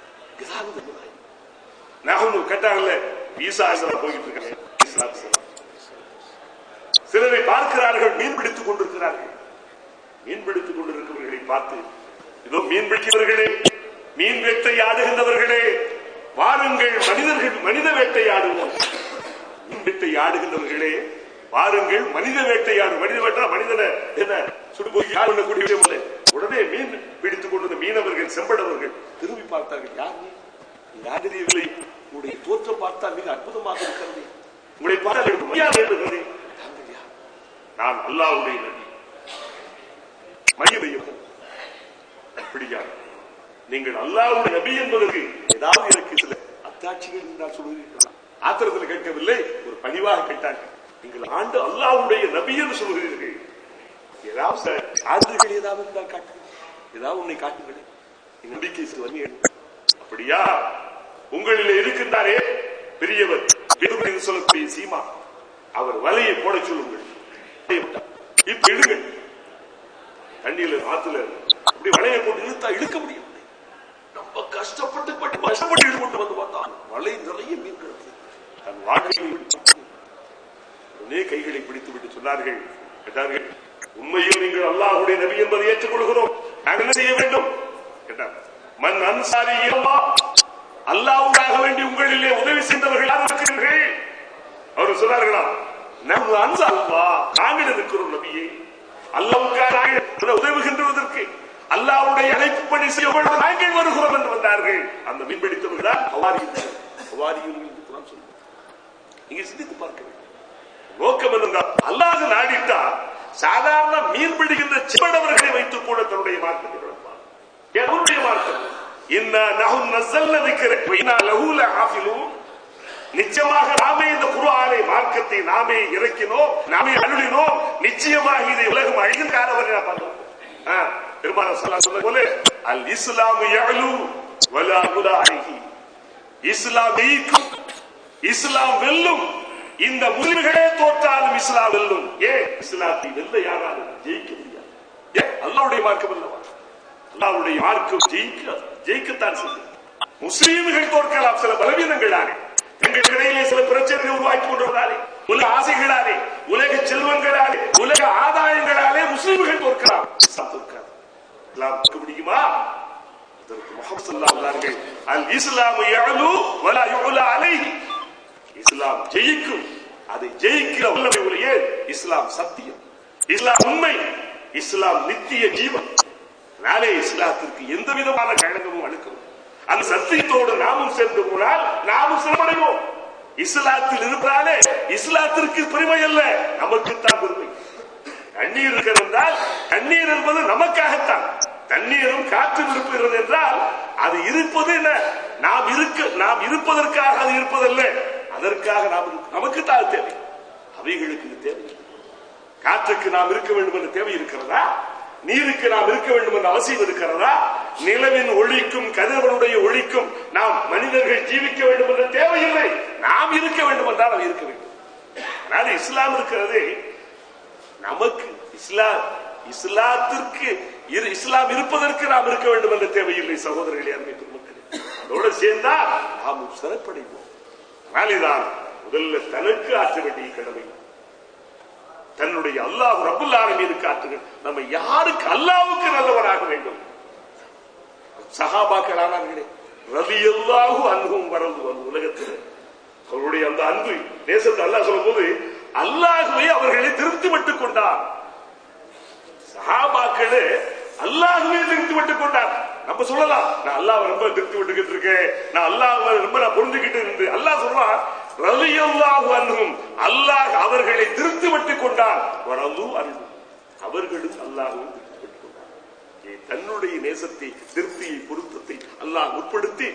நான் கேட்டாங்கல்ல, ஈசா போயிட்டு இருக்காங்க. சிலரை பார்க்கிறார்கள், மீன்பிடித்துக் கொண்டிருக்கிறார்கள். மீன்பிடித்துக் கொண்டிருக்கிறவர்களை பார்த்து, இதோ மீன்பிடிக்கிறவர்களே, மீன் வேட்டையாடுகின்றவர்களே, வாருங்கள் மனிதர்கள் மனித வேட்டையாடுவோம். மீன் வேட்டையாடுகின்றவர்களே வாருங்கள் மனித வேட்டையாடு. மனித வேட்டா மனிதனை என்ன சுடு போய் யார் பண்ணக்கூடிய உடனே மீன் பிடித்துக் கொண்டிருந்த மீனவர்கள், செம்படவர்கள் திரும்பி பார்த்தார்கள். யார் யார் தெரியவில்லை, உங்களுடைய தோற்றம் பார்த்தால் மிக அற்புதமாக இருக்கிறது, உங்களுடைய பார்த்தால் நான் அல்லாஹ்வுடைய நபி மகிமையும். அப்படியா, நீங்கள் அல்லாஹ்வுடைய நபி என்பதற்கு ஏதாவது எனக்கு சில அத்தாட்சிகள் என்றால் சொல்கிறீர்களா? ஆத்திரத்தில் கேட்கவில்லை, ஒரு பணிவாக கேட்டார்கள். நீங்கள் ஆண்டு அல்லாஹ்வுடைய நபி என்று சொல்கிறீர்கள், ஏதாவது சான்றுகள் ஏதாவது இருந்தால் காட்டுங்கள், ஏதாவது உன்னை காட்டுங்களே, நம்பிக்கை வன்மை. அப்படியா, உங்களில் இருக்கின்றாரே பெரியவர் சொல்லக்கூடிய சீமா, அவர் வலையை போட சொல்லுங்கள். இப்ப இடுங்கள், தண்ணியில ஆத்துல அப்படி வலையை போட்டு இழுத்தா இழுக்க முடியும். ரொம்ப கஷ்டப்பட்டு ஈடுபட்டு வந்து பார்த்தா வலை நிறைய மீன் கிடக்கு. தன் வாழ்க்கையில் கைகளை பிடித்து விட்டு சொன்னார்கள், கேட்டார்கள், உண்மையில் நீங்கள் அல்லாஹ்வுடைய நபி என்பதை ஏற்றுக்கொள்கிறோம், நாங்கள் என்ன செய்ய வேண்டும் கேட்டார். மன் அன்சாரி இலல்லாஹ், அல்லாஹ்வுக்காக வேண்டி உங்களிலே உதவி செய்தவர்கள் யார் இருக்கிறீர்கள்? அவர் சொன்னார்களா, நம்ம அன்சார் அல்லாஹ், நாங்கள் இருக்கிறோம் நபியே. அல்லாஹ்வுக்காக உதவுகின்றதற்கு அல்லாஹ்வுடைய அழைப்பு பணி செய்ய நாங்கள் வருகிறோம் என்று வந்தார்கள். அந்த மீன்பிடித்தவர்கள் தான் ஹவாரியூன் என்று குர்ஆன் சொல்லுது. நீங்க சிந்தித்து பார்க்க வேண்டும். நோக்கம் என்னென்றால் அல்லாஹ் நாடிட்டா சாதாரண மீன்பிடிக்கின்ற சிப்படவர்களை வைத்துக் கூட தன்னுடைய மார்க்கத்தை வளர்ப்பார். என்னுடைய மார்க்கம் இன்னா நஹு நஸல்னா திக்ர வ இன்னா லஹு லஹாஃபிலூன். நிச்சயமாக நாமே இந்த குர்ஆனை மார்க்கத்தை நாமே இறக்கினோம், நாமே அருளினோம். நிச்சயமாக இதை உலகம் அழியும் காலம் வரை நான் பார்த்தோம். பெருமானார் ஸல்லல்லாஹு அலைஹி வஸல்லம் போல அல் இஸ்லாமு யஅலு வலா குலா அலைஹி. இஸ்லாம் ஜெயிக்கும், இஸ்லாம் வெல்லும். இந்த முஸ்லிம்களே தோற்றாலும் இஸ்லாம் வெல்லும். ஏன் இஸ்லாத்தை வெல்ல யாராலும் ஜெயிக்க முடியாது? அல்லாஹ்வுடைய மார்க்கம் அல்லவா? அல்லாஹ்வுடைய மார்க்கம் ஜெயிக்கத்தான் செய்யும். முஸ்லிம்கள் தோற்கலாம் சில பலவீனங்களாலே, எங்களிடையிலே சில பிரச்சனைகள் உருவாக்கி கொண்டதாலே, உலக ஆசைகளாலே, உலக செல்வங்களாலே, உலக ஆதாயங்களாலே முஸ்லிம்கள் தோற்கலாம். இஸ்லாம் தோற்காது. இஸ்லாம் முடியுமா? அதற்கு முஹம்மது ஸல்லல்லாஹு அலைஹி வஸல்லம் அல் இஸ்லாமு யஅலு வலா யுலா அலைஹி. இஸ்லாம் ஜெயிக்கும், அதை ஜெயிக்கிற வல்லமை உடைய இஸ்லாம் சத்தியம், இஸ்லாம் உண்மை, இஸ்லாம் நித்திய ஜீவன். நாளே இஸ்லாத்திற்கு எந்த விதமான கழகமும் அழுக்கவும் அந்த சத்தியத்தோடு நாமும் சேர்ந்து போனால் நாமும் சிரமடைவோம். இஸ்லாத்தில் இருப்பதாலே இஸ்லாத்திற்கு பெருமை அல்ல, நமக்குத்தான் பெருமை. தண்ணீர் இருக்கிறதால் தண்ணீர் என்பது நமக்காகத்தான். தண்ணீரும் காற்றும் இருப்பது என்றால் அது இருப்பது என்ன? நாம் இருப்பதற்காக அது இருப்பதல்ல, அதற்காக நமக்குத்தான் தேவை. அவைகளுக்கு தேவை. காற்றுக்கு நாம் இருக்க வேண்டும் என்ற தேவை இருக்கிறதா? நீருக்கு நாம் இருக்க வேண்டும் என்ற அவசியம் இருக்கிறதா? நிலவின் ஒளிக்கும் கதிரவனுடைய ஒளிக்கும் நாம் மனிதர்கள் ஜீவிக்க வேண்டும் என்ற தேவையில்லை. நாம் இருக்க வேண்டும் என்றால் அது இருக்க வேண்டும். அதனால இஸ்லாம் இருக்கிறது நமக்கு. இஸ்லாத்திற்கு இஸ்லாம் இருப்பதற்கு நாம் இருக்க வேண்டும் என்ற தேவையில்லை. சகோதரர்களே, அருமை பெருமக்களே, அதோடு சேர்ந்தா நாம் சிறப்படைவோம். அதனால்தான் முதல்ல தனக்கு ஆற்ற வேண்டிய கடமை தன்னுடைய அல்லாஹ் ரப்புல் ஆலமீனுக்கு ஆற்றுங்கள். நம்ம யாருக்கு? அல்லாஹ்வுக்கு நல்லவராக வேண்டும். சஹாபாக்கள் ஆனார்களே, ரலியல்லாஹு அன்ஹும் வரது. அந்த உலகத்தில் அவருடைய அந்த அன்பு நேசத்தை அல்லாஹ் சொல்லும் போது அல்லாஹ்வை அவர்களை திருப்தி விட்டுக் கொண்டார். சஹாபாக்களே அல்லாஹ்வை திருப்தி விட்டுக் கொண்டார். நம்ம சொல்லலாம், நான் அல்லாஹ்வை ரொம்ப திருப்தி விட்டுக்கிட்டு இருக்கேன், நான் அல்லாஹ்வை ரொம்ப புரிஞ்சுக்கிட்டு இருந்து. அல்லாஹ் சொல்றான் ரலியல்லாஹு அன்ஹும், அல்லாஹ் அவர்களை திருப்தி விட்டுக் கொண்டார். வரது அன்ஹும், அவர்களும் அல்லாஹ்வை திருப்தி விட்டுக் கொண்டார். தன்னுடைய நேசத்தை, திருப்தியை, பொருத்தத்தை அல்லாஹ் உட்படுத்தி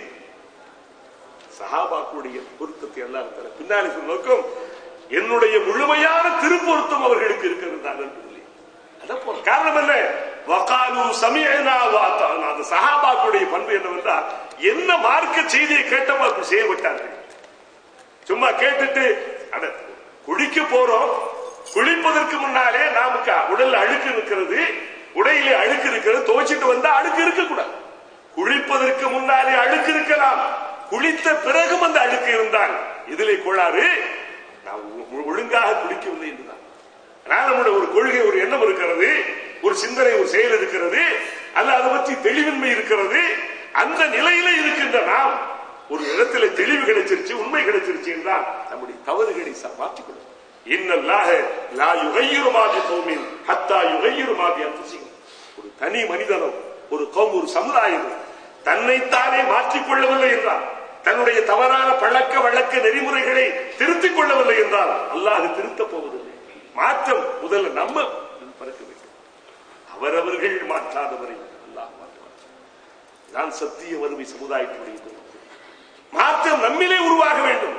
சஹாபாக்களுடைய பொருத்தத்தை அல்லாஹ் தர பின்னாடி நோக்கம் என்னுடைய முழுமையான திருப்பொருத்தம் அவர்களுக்கு இருக்கிறது. காரணம் என்ன? வகாலு சமிஅனா வ அதானா. அந்த சஹாபாக்களுடைய பண்பு என்னவென்றால் என்ன மார்க்க செய்தியை கேட்டோமோ அப்படி செயல்பட்டார்கள். சும்மா கேட்டுட்டு குளிக்க போறோம், குளிப்பதற்கு முன்னாலே நமக்கு உடல்ல அழுக்கு இருக்கிறது, உடையிலே அழுக்கு இருக்கிறது, துவைச்சிட்டு வந்தா அழுக்கு இருக்கக்கூடாது. குளிப்பதற்கு முன்னாலே அழுக்கு இருக்கலாம், குளித்த பிறகும் அந்த அழுக்கு இருந்தால் இதிலே கோளாறு. நாம் ஒழுங்காக குளிக்கவில்லை என்றுதான். நம்முடைய ஒரு கொள்கை, ஒரு எண்ணம் இருக்கிறது, ஒரு சிந்தனை, ஒரு செயல் இருக்கிறது, அல்ல அதை பற்றி தெளிவின்மை இருக்கிறது. அந்த நிலையில இருக்கின்ற நாம் ஒரு இடத்துல தெளிவு கிடைச்சிருச்சு, உண்மை கிடைச்சிருச்சு என்றால் நம்முடைய தவறுகளை மாற்றிக்கொள்ளும். இன்னல்லாஹ லா யுகையிரு மா பிகௌமின் ஹத்தா யுகையிரு மா பிஅன்ஃபுஸிஹிம். ஒரு தனி மனிதனோ, ஒரு கௌம், ஒரு சமுதாயம் தன்னைத்தானே மாற்றிக்கொள்ளவில்லை என்றால், தன்னுடைய தவறான பழக்க வழக்க நெறிமுறைகளை திருத்திக் கொள்ளவில்லை என்றால் அல்லாஹ் திருத்த போவதில்லை. மாற்றம் முதல்ல நம்ம பறக்க வேண்டும். அவரவர்கள் மாற்றாதவரை அல்லாஹ் மாற்றுவார். நான் சத்திய வறுமை சமுதாயத்துடைய மாற்றம் நம்மிலே உருவாக வேண்டும்.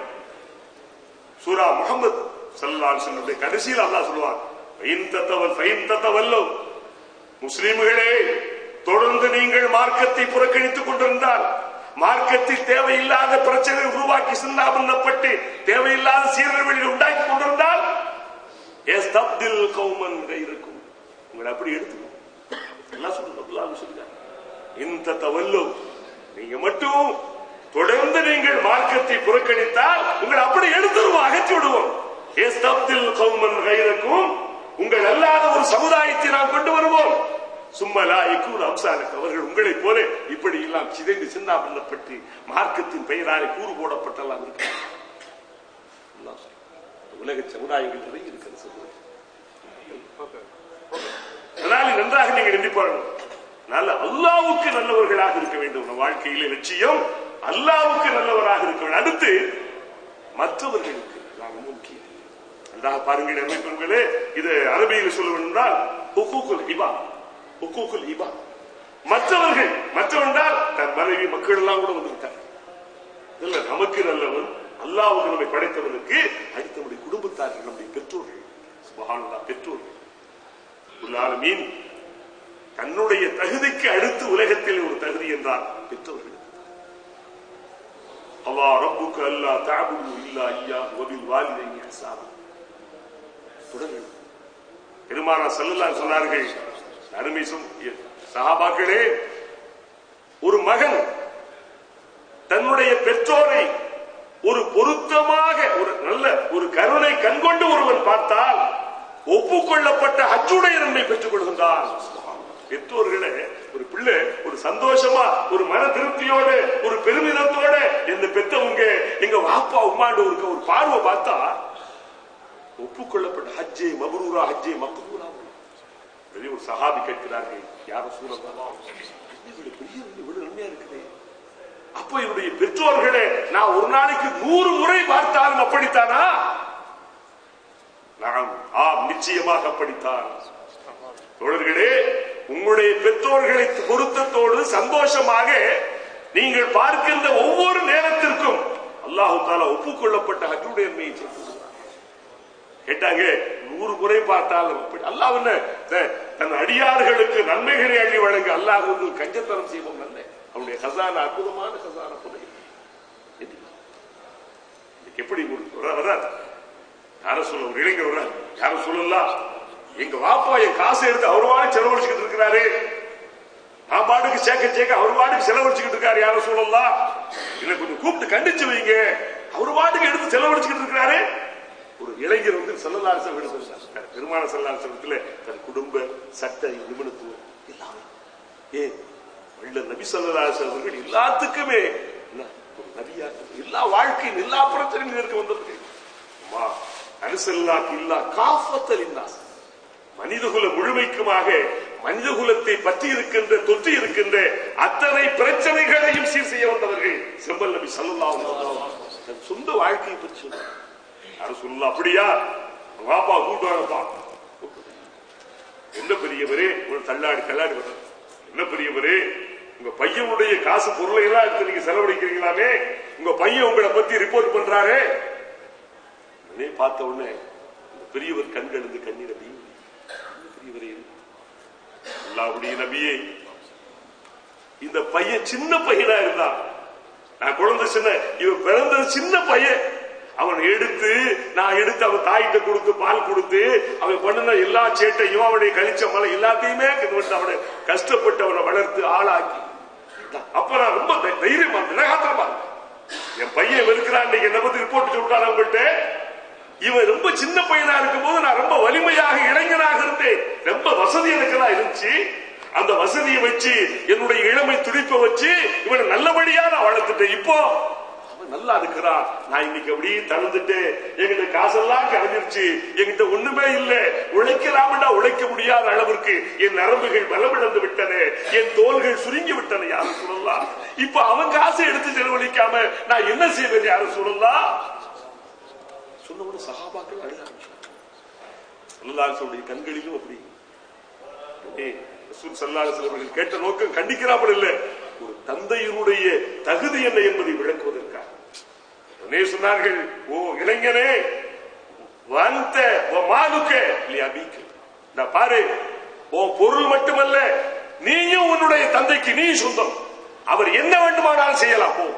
சூரா முஹம்மது ஸல்லல்லாஹு அலைஹி வஸல்லம் கடைசியில் அல்லாஹ் சொல்வார், ஃபைன் ததவல்லோ, முஸ்லிம்களே தொடர்ந்து நீங்கள் மார்க்கத்தை புறக்கணித்துக் கொண்டிருந்தால், மார்க்கத்தில் தேவையில்லாத பிரச்சனை உருவாக்கி சின்னாபின்னப்பட்டு தேவையில்லாத சீரழிவுகளை உண்டாக்கி கொண்டிருந்தால் யஸ்தப்தில் கௌமன் கைரக்கும், உங்களை அப்படி எடுத்துக்கணும். அல்லாஹ் சொல்றார், இந்த தவல்லோ, நீங்க மட்டும் தொடர்ந்து நீங்கள் மார்க்கத்தை புறக்கணித்தால் உங்களை அப்படி எடுத்துருவோம், அகற்றி விடுவோம். யஸ்தப்தில் கௌமன் கைரக்கும், உங்கள் அல்லாத ஒரு சமுதாயத்தை நாம் கொண்டு வருவோம். சும்மலா யகூன் அம்சாலக், அவர்கள் உங்களை போல இப்படி எல்லாம் சிதைந்து சின்னாபின்னப்பட்டு மார்க்கத்தின் பெயராலே கூறு போடப்பட்டெல்லாம் இருக்கிறார். உலக சமுதாயங்கள் இருக்கிறது. நன்றாக நீங்க எண்ணிப்பார்கள். அல்லாஹ்வுக்கு நல்லவர்களாக இருக்க வேண்டும். வாழ்க்கையிலே லட்சியம் அல்லாஹ்வுக்கு நல்லவராக இருக்க வேண்டும். அடுத்து மற்றவர்களுக்கு முக்கியம். நன்றாக பாருங்கள் அமைப்புகளே, இது அரபியில் சொல்ல வேண்டும்னால் ஹுகூகுல் ஹிபா, ஹுகூகுல் ஹிபா. மற்றவர்கள், மற்றவென்றால் தன் மனைவி மக்கள் எல்லாம் கூட வந்துவிட்டார். இல்ல, நமக்கு நல்லவன் அல்லாஹ்வுக்கு நம்மை படைத்தவனுக்கு அடுத்த நம்முடைய குடும்பத்தார்கள், நம்முடைய பெற்றோர்கள், சுப்ஹானல்லாஹ், பெற்றோர்கள் ஆலமீன் தன்னுடைய தகுதிக்கு அடுத்து உலகத்தில் ஒரு தகுதி என்றால் பெற்றோர்கள். அல்லாஹ் ரப்புக அல்லா தஅபுது இல்லா இய்யாஹு வபில் வாலிதைனி இஹ்சானா. தொடர்கள் பெருமானார் ஸல்லல்லாஹு அலைஹி சொன்னார்கள், அருமை சஹாபாக்களே, ஒரு மகன் தன்னுடைய பெற்றோரை ஒரு பொருத்தமாக ஒரு நல்ல ஒரு கருணை கண்கொண்டு ஒருவன் பார்த்தால் ஒப்புக்கொள்ளப்பட்ட ஹஜ்ஜுடைய நன்மை பெற்றுக் கொள்கின்றான். பெற்றோர்களே, ஒரு பிள்ளை ஒரு சந்தோஷமா ஒரு மன திருப்தியோட ஒரு பெருமிதத்தோட இந்த பெற்றவங்க எங்க வாப்பா உமாண்டு ஒரு பார்வை பார்த்தா ஒப்புக்கொள்ளப்பட்ட ஹஜ்ஜே மப்ரூரா, ஹஜ்ஜே மக்பூரா. பெரிய ஒரு சஹாபி கேட்கிறார்கள், யார சூழல்லாம் பெரிய இவ்வளவு நன்மையா இருக்குது, அப்ப என்னுடைய பெற்றோர்களே நான் ஒரு நாளைக்கு 100 முறை பார்த்தாலும் அப்படித்தானா? நாம் நிச்சயமாக அப்படித்தான். தோழர்களே, உங்களுடைய பெற்றோர்களை பொருத்தத்தோடு சந்தோஷமாக நீங்கள் பார்க்கின்ற ஒவ்வொரு நேரத்திற்கும் அல்லாஹ் தஆலா ஒப்புக்கொள்ளப்பட்ட ஹஜ்ஜுடைய நன்மையை கேட்டாங்க. 100 முறை பார்த்தாலும் அல்லாஹ் தன் அடியார்களுக்கு நன்மைகளை அள்ளி வழங்க அல்லாஹ் கஞ்சத்தனம் செய்வோம். நல்ல அவருடைய கசானா, அற்புதமான கசானா புதை. எப்படி வர்றார் யார சொல்ல, ஒரு இளைஞர் வர்றார், யார சொல்லலாம், எங்க வாப்பா என் காசை எடுத்து அவர் வாடி செலவழிச்சுக்கிட்டு இருக்கிறாரு, நான் பாட்டுக்கு சேர்க்க அவர் வாட்டுக்கு செலவழிச்சுக்கிட்டு இருக்காரு, யார சொல்லலாம், இல்ல கொஞ்சம் கூப்பிட்டு கண்டிச்சு வைங்க, அவர் வாட்டுக்கு எடுத்து செலவழிச்சுக்கிட்டு இருக்கிறாரு. ஒரு இளைஞர் ஸல்லல்லாஹு அலைஹி வஸல்லம் பெருமானார் ஸல்லல்லாஹு அலைஹி வஸல்லம் தன் குடும்ப சட்ட நிபுணத்துவம் எல்லாமே நபி ஸல்லல்லாஹு அலைஹி வஸல்லம் அவர்கள் எல்லாத்துக்குமே ஒரு நபியாக எல்லா வாழ்க்கையின் எல்லா பிரச்சனையும் இருக்க வந்தது. அனுசல்லாக்கு இல்லா காஃபத்தல் இன்னாஸ், மனிதகுல முழுமைக்குமாக மனிதகுலத்தை பற்றி இருக்கின்ற தொற்றி இருக்கின்ற அத்தனை பிரச்சனைகளையும் சீர் செய்ய வந்தவர்கள் செம்பல் நபி ஸல்லல்லாஹு அலைஹி வஸல்லம். தன் சொந்த வாழ்க்கையை பற்றி சொன்னார். யாரும் சொல்லலாம், அப்படியா வாப்பா கூட்டுவாங்கப்பா, என்ன பெரியவரே ஒரு தள்ளாடி வர்ற, என்ன பெரியவரே உங்க பையனுடைய காசு பொருளை எல்லாம் எடுத்து நீங்க செலவழிக்கிறீங்களாமே, உங்க பையன் உங்களை பத்தி ரிப்போர்ட் பண்றாரு. பார்த்த உடனே பெரியவர் கண்கள் இருந்து கண்ணீர் பெரியவரே அல்லாஹ்வுடைய நபியே, இந்த பையன் சின்ன பையனா இருந்தா, நான் குழந்தை சின்ன, இவன் பிறந்தது சின்ன பையன், அவன் எடுத்து அவன் தாயிட்ட கொடுத்து பால் கொடுத்து அவன் பண்ணின எல்லா சேட்டையும் அவனுடைய கழிச்ச மலை எல்லாத்தையுமே அவனை கஷ்டப்பட்டு அவனை வளர்த்து ஆளாக்கி, அப்ப நான் ரொம்ப தைரியமா தினகாத்திரமா என் பையன் வெறுக்கிறான் என்ன பத்தி ரிப்போர்ட் சொல்றான் அவங்கள்ட்ட. இவன் ரொம்ப சின்ன பையனா இருக்கும் போது நான் ரொம்ப வலிமையாக இளைஞனாக இருந்தேன், ரொம்ப வசதி எனக்குதான் இருந்துச்சு, அந்த வசதியை வச்சு என்னுடைய இளமை துடிப்பை வச்சு இவனை நல்லபடியா நான் வளர்த்துட்டேன். இப்போ அவன் நல்லா இருக்கிறான், நான் இன்னைக்கு அப்படியே தளர்ந்துட்டு எங்கிட்ட காசெல்லாம் கரைஞ்சிருச்சு, எங்கிட்ட ஒண்ணுமே இல்ல, உழைக்கலாம்டா உழைக்க முடியாத அளவிற்கு என் நரம்புகள் பலமிழந்து விட்டன, என் தோள்கள் சுருங்கி விட்டன, யாரும் சொல்லலாம். இப்ப அவன் காசை எடுத்து செலவழிக்காம நான் என்ன செய்வேன், யாரும் சொல்லலாம். சொன்ன சஹாபாக்கள் அழுக ஆரம்பிச்சாங்க. கண்களிலும் அப்படி ரசூல் கேட்ட நோக்கம் கண்டிக்கிறாமல் இல்ல, ஒரு தந்தையினுடைய தகுதி என்ன என்பதை விளக்குவதற்காக சொன்னார்கள். ஓ இளைஞனே, வந்த பாரு, உன் பொருள் மட்டுமல்ல, நீயும் உன்னுடைய தந்தைக்கு நீ சொந்தம், அவர் என்ன வேண்டுமானாலும் செய்யலாம். போ,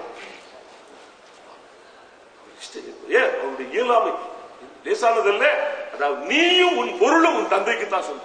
அவருடைய இயலாமை லேசானதல்ல, அதாவது நீயும் உன் பொருளும் உன் தந்தைக்கு தான் சொந்தம்.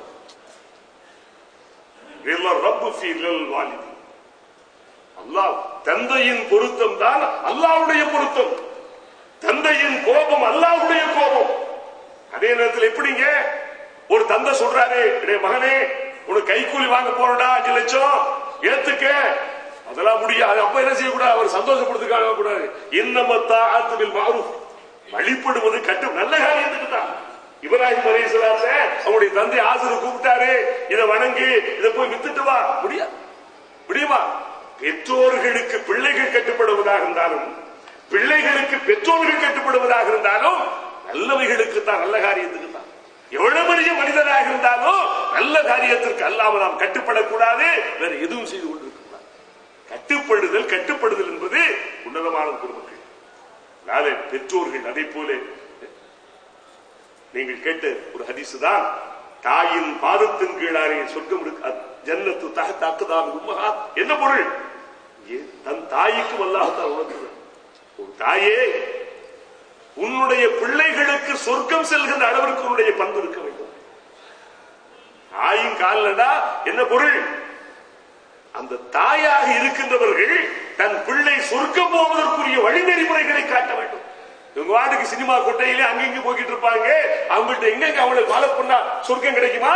அல்லாஹ் தந்தையின் பொருத்தம் தான் அல்லாஹ்வுடைய பொருத்தம், தந்தையின் கோபம் அல்லாஹ்வுடைய கோபம். அதே நேரத்தில் எப்படிங்க ஒரு தந்தை சொல்றாரு, மகனே உனக்கு கைக்கூலி வாங்க போறடா 5 லட்சம் ஏத்துக்க, அதெல்லாம் முடியாது. அப்ப என்ன செய்யக்கூடாது, அவர் சந்தோஷப்படுத்துக்காக கூடாது. இன்னமத்தா ஆத்துபில் மாரூஃப், வழிபடுவது கட்டும் நல்ல காரியத்துக்கு தான். இப்ராஹிம் அலைஹிஸ்ஸலாத்தை அவருடைய தந்தை ஆசர் கூப்பிட்டாரு, இதை வணங்கு, இதை போய் வித்துட்டு வா. முடியுமா? பெற்றோர்களுக்கு பிள்ளைகள் கட்டுப்படுவதாக இருந்தாலும், பிள்ளைகளுக்கு பெற்றோர்கள் கட்டுப்படுவதாக இருந்தாலும், நல்லவைகளுக்கு தான், நல்ல காரியத்துக்கு தான். எவ்வளவு பெரிய மனிதனாக இருந்தாலும் நல்ல காரியத்திற்கு அல்லாமல் நாம் கட்டுப்படக்கூடாது, வேற எதுவும் செய்து கொண்டிருக்கிறார். கட்டுப்படுதல் என்பது உன்னதமான பெருமக்கள். பெற்றோர்கள் அதை போல நீங்கள் கேட்ட ஒரு ஹதீஸ் தான், தாயின் பாதத்தின் கீழாரே சொர்க்கம் இருக்கு, ஜன்னத்து தஹ்த அக்தாமி உம்மஹாத். என்ன பொருள்? தன் தாய்க்கு அல்லாஹ் தஆலா உணர்த்துகிறார், ஒரு தாயே உன்னுடைய பிள்ளைகளுக்கு சொர்க்கம் செல்கின்ற அளவிற்கு உன்னுடைய பண்பு இருக்க வேண்டும். தாயின் காலடா என்ன பொருள்? அந்த தாயாக இருக்கின்றவர்கள் தன் பிள்ளை சொர்க்கம் போவதற்குரிய வழிநெறிமுறைகளை காட்ட வேண்டும். இவங்க வாட்டுக்கு சினிமா கொட்டையிலே அங்கிங்க போய்கிட்டு இருப்பாங்க, அவங்கள்ட்ட எங்க அவங்களை ஃபாலோ பண்ணா சொர்க்கம் கிடைக்குமா?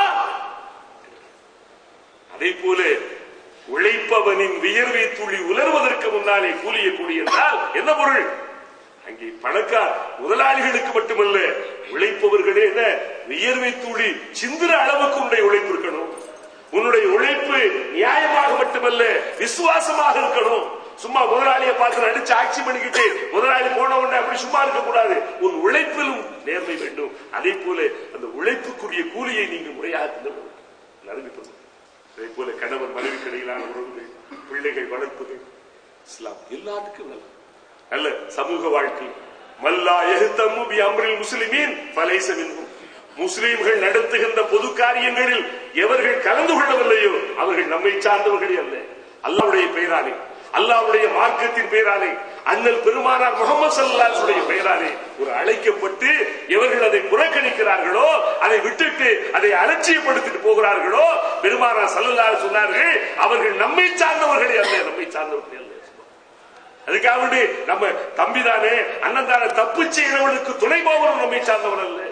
அதே போல உழைப்பவனின் வியர்வை துளி உலர்வதற்கு முன்னாலே கூலிய கூலி என்றால் என்ன பொருள்? அங்கே பணக்கார முதலாளிகளுக்கு மட்டுமல்ல, உழைப்பவர்களே என்ன வியர்வை துளி சிந்திர அளவுக்கு உன்னுடைய உழைப்பு இருக்கணும். உன்னுடைய உழைப்பு நியாயமாக மட்டுமல்ல, விசுவாசமாக இருக்கணும். சும்மா முதலாளியை பார்த்து அடிச்சு ஆட்சி பண்ணிக்கிட்டு முதலாளி போன உடனே அப்படி சும்மா இருக்க கூடாது. உன் உழைப்பிலும் நேர்மை வேண்டும். அதே போல அந்த உழைப்புக்குரிய கூலியை நீங்கள் முறையாக அறிவிப்பது. அதே போல கணவன் மனைவி இடையிலான உறவுகள், பிள்ளைகள் வளர்ப்பது, இஸ்லாம் எல்லாத்துக்கும் நல்ல சமூக வாழ்க்கை. மல்லா யஹ்தமு பி அம்ரில் முஸ்லிமீன் ஃபலைஸ மின்ஹும். முஸ்லிம்கள் நடத்துகின்ற பொது காரியங்களில் எவர்கள் கலந்து கொள்ளவில்லையோ அவர்கள் நம்மை சார்ந்தவர்களே அல்ல. அல்லாஹ்வுடைய பெயராலே, அல்லாஹ்வுடைய மார்க்கத்தின் பெயராலே, அண்ணல் பெருமானார் முஹம்மது ஸல்லல்லாஹு அலைஹி வஸல்லம் பெயராலே ஒரு அழைக்கப்பட்டு எவர்கள் அதை புறக்கணிக்கிறார்களோ, அதை விட்டுட்டு அதை அலட்சியப்படுத்திட்டு போகிறார்களோ, பெருமானார் ஸல்லல்லாஹு அலைஹி சொன்னார்கள், அவர்கள் நம்மை சார்ந்தவர்களே அல்ல, நம்மை சார்ந்தவர்களே அல்ல. அதுக்காக நம்ம தம்பி தானே அண்ணன் தானே தப்பு செய்கிறவனுக்கு துணை போவனும் நம்மை சார்ந்தவன் அல்ல.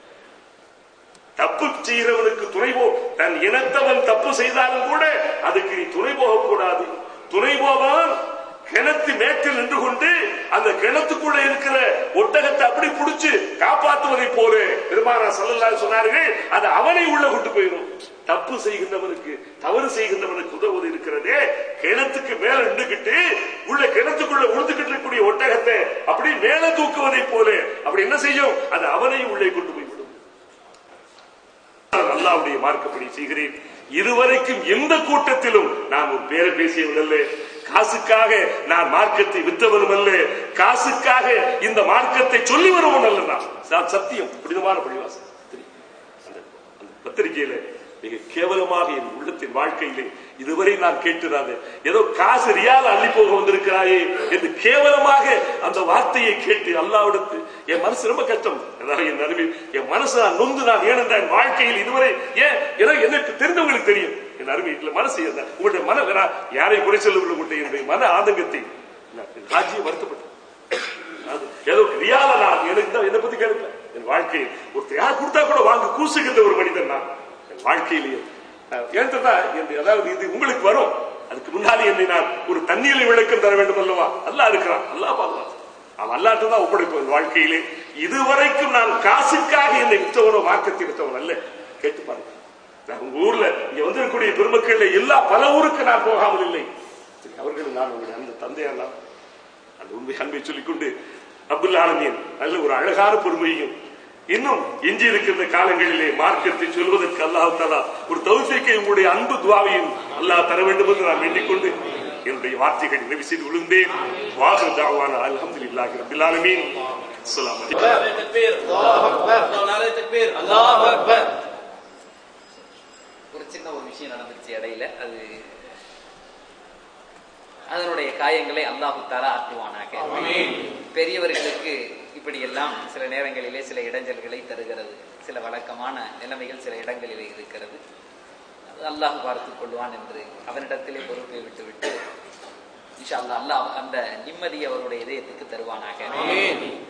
தப்பு செய்கிறவனுக்கு துணை போ, தன் இனத்தவன் தப்பு செய்தாலும் கூட அதுக்கு நீ துணை போகக்கூடாது. துணை போவன் கிணத்து மேட்டில் நின்று கொண்டு அந்த கிணத்துக்குள்ள இருக்கிற ஒட்டகத்தை அப்படி புடிச்சு காப்பாற்றுவதை போல பெருமானார் ஸல்லல்லாஹு அலைஹி சொன்னார்கள், அது அவனை உள்ள கொண்டு போயிடும். தப்பு செய்கின்றவனுக்கு, தவறு செய்கின்றவனுக்கு உதவுவது இருக்கிறதே, கிணத்துக்கு மேல நின்றுகிட்டு உள்ள கிணத்துக்குள்ள உழுதுகிட்டு இருக்கக்கூடிய ஒட்டகத்தை அப்படி மேல தூக்குவதை போல அப்படி என்ன செய்யும்? அது அவனை உள்ளே கொண்டு போய்விடும். அல்லாஹ்வுடைய மார்க்கப்படி செய்கிறேன். இதுவரைக்கும் எந்த கூட்டத்திலும் நான் ஒரு பேரை பேசியவன் அல்ல, காசுக்காக நான் மார்க்கத்தை வித்தவனும் அல்ல, காசுக்காக இந்த மார்க்கத்தை சொல்லி வருவன் அல்ல. நான் சத்தியம் புனிதமான பள்ளிவாசல் அந்த பத்திரிகையில மிக கேவலமாக என் உள்ளத்தின் வாழ்க்கையிலே இதுவரை நான் கேட்டுறாது, ஏதோ காசு ரியால் அள்ளி போக வந்திருக்கிறாயே என்று கேவலமாக அந்த வார்த்தையை கேட்டு அல்லாஹ்விடத்து என் மனசு ரொம்ப கஷ்டம். என் அருமை, என் மனசு நான் நொந்து, நான் ஏனென்ற என் வாழ்க்கையில் இதுவரை எனக்கு தெரிந்தவங்களுக்கு தெரியும் என் அருமை மனசு என்ன, உங்களுடைய மன யாரையும் குறை சொல்ல உங்களுடைய என்னுடைய மன ஆதங்கத்தை ராஜ்யம் வருத்தப்பட்டேன். ஏதோ ரியால நான் எனக்கு தான் என்னை பத்தி கேட்கல. என் வாழ்க்கையில் ஒருத்தர் யார் கொடுத்தா கூட வாங்க கூசுகின்ற ஒரு மனிதன் நான் வாழ்க்கையிலேயே. அதாவது இது உங்களுக்கு வரும், அதுக்கு முன்னாடி என்னை நான் ஒரு தண்ணீரில் விளக்கம் தர வேண்டும் அல்லவா? அல்லாஹ் இருக்கிறான், அல்லாஹ் பாதுகாத்து அவன் அல்லாஹ்ட்ட தான் ஒப்படைப்பேன். வாழ்க்கையிலே இதுவரைக்கும் நான் காசுக்காக என்னை வித்தவனோ மார்க்கத்தை வித்தவன் அல்ல. கேட்டு பாருங்க, உங்க ஊர்ல இங்க வந்திருக்கக்கூடிய பெருமக்கள் எல்லா பல ஊருக்கு நான் போகாமல் இல்லை. அவர்களும் நான் உங்களுடைய அந்த தந்தையார் தான் அந்த உண்மை அன்பை சொல்லிக்கொண்டு ரப்புல் ஆலமீன் நல்ல ஒரு அழகான பொறுமையும் இன்னும் எஞ்சி இருக்கின்ற காலங்களிலே மார்க்கத்தை சொல்வதற்கு அல்லாஹ் தஆலா ஒரு தௌஃபீக்கை உங்களுடைய அன்பு துஆவையும் அல்லாஹ் தர வேண்டும் என்று நான் வேண்டிக்கொண்டு என்னுடைய வார்த்தைகளை நிறைவு செய்து விழுந்தேன். வாஹிரு தஅவானா அல்ஹம்துலில்லாஹி ரப்பில் ஆலமீன். அஸ்ஸலாமு அலைக்கும். அல்லாஹு அக்பர். ஒரு சின்ன ஒரு விஷயம் நடந்துச்சு இடையில, அது அதனுடைய காயங்களை அல்லாஹ் தஆலா ஆற்றுவானாக. பெரியவர்களுக்கு இப்படி எல்லாம் சில நேரங்களிலே சில இடைஞ்சல்களை தருகிறது, சில வழக்கமான நிலைமைகள் சில இடங்களிலே இருக்கிறது. அல்லாஹ் பார்த்துக் கொள்வான் என்று அவனிடத்திலே பொறுப்பை விட்டுவிட்டு இன்ஷா அல்லாஹ் அந்த நிம்மதியை அவருடைய இதயத்துக்கு தருவானாக.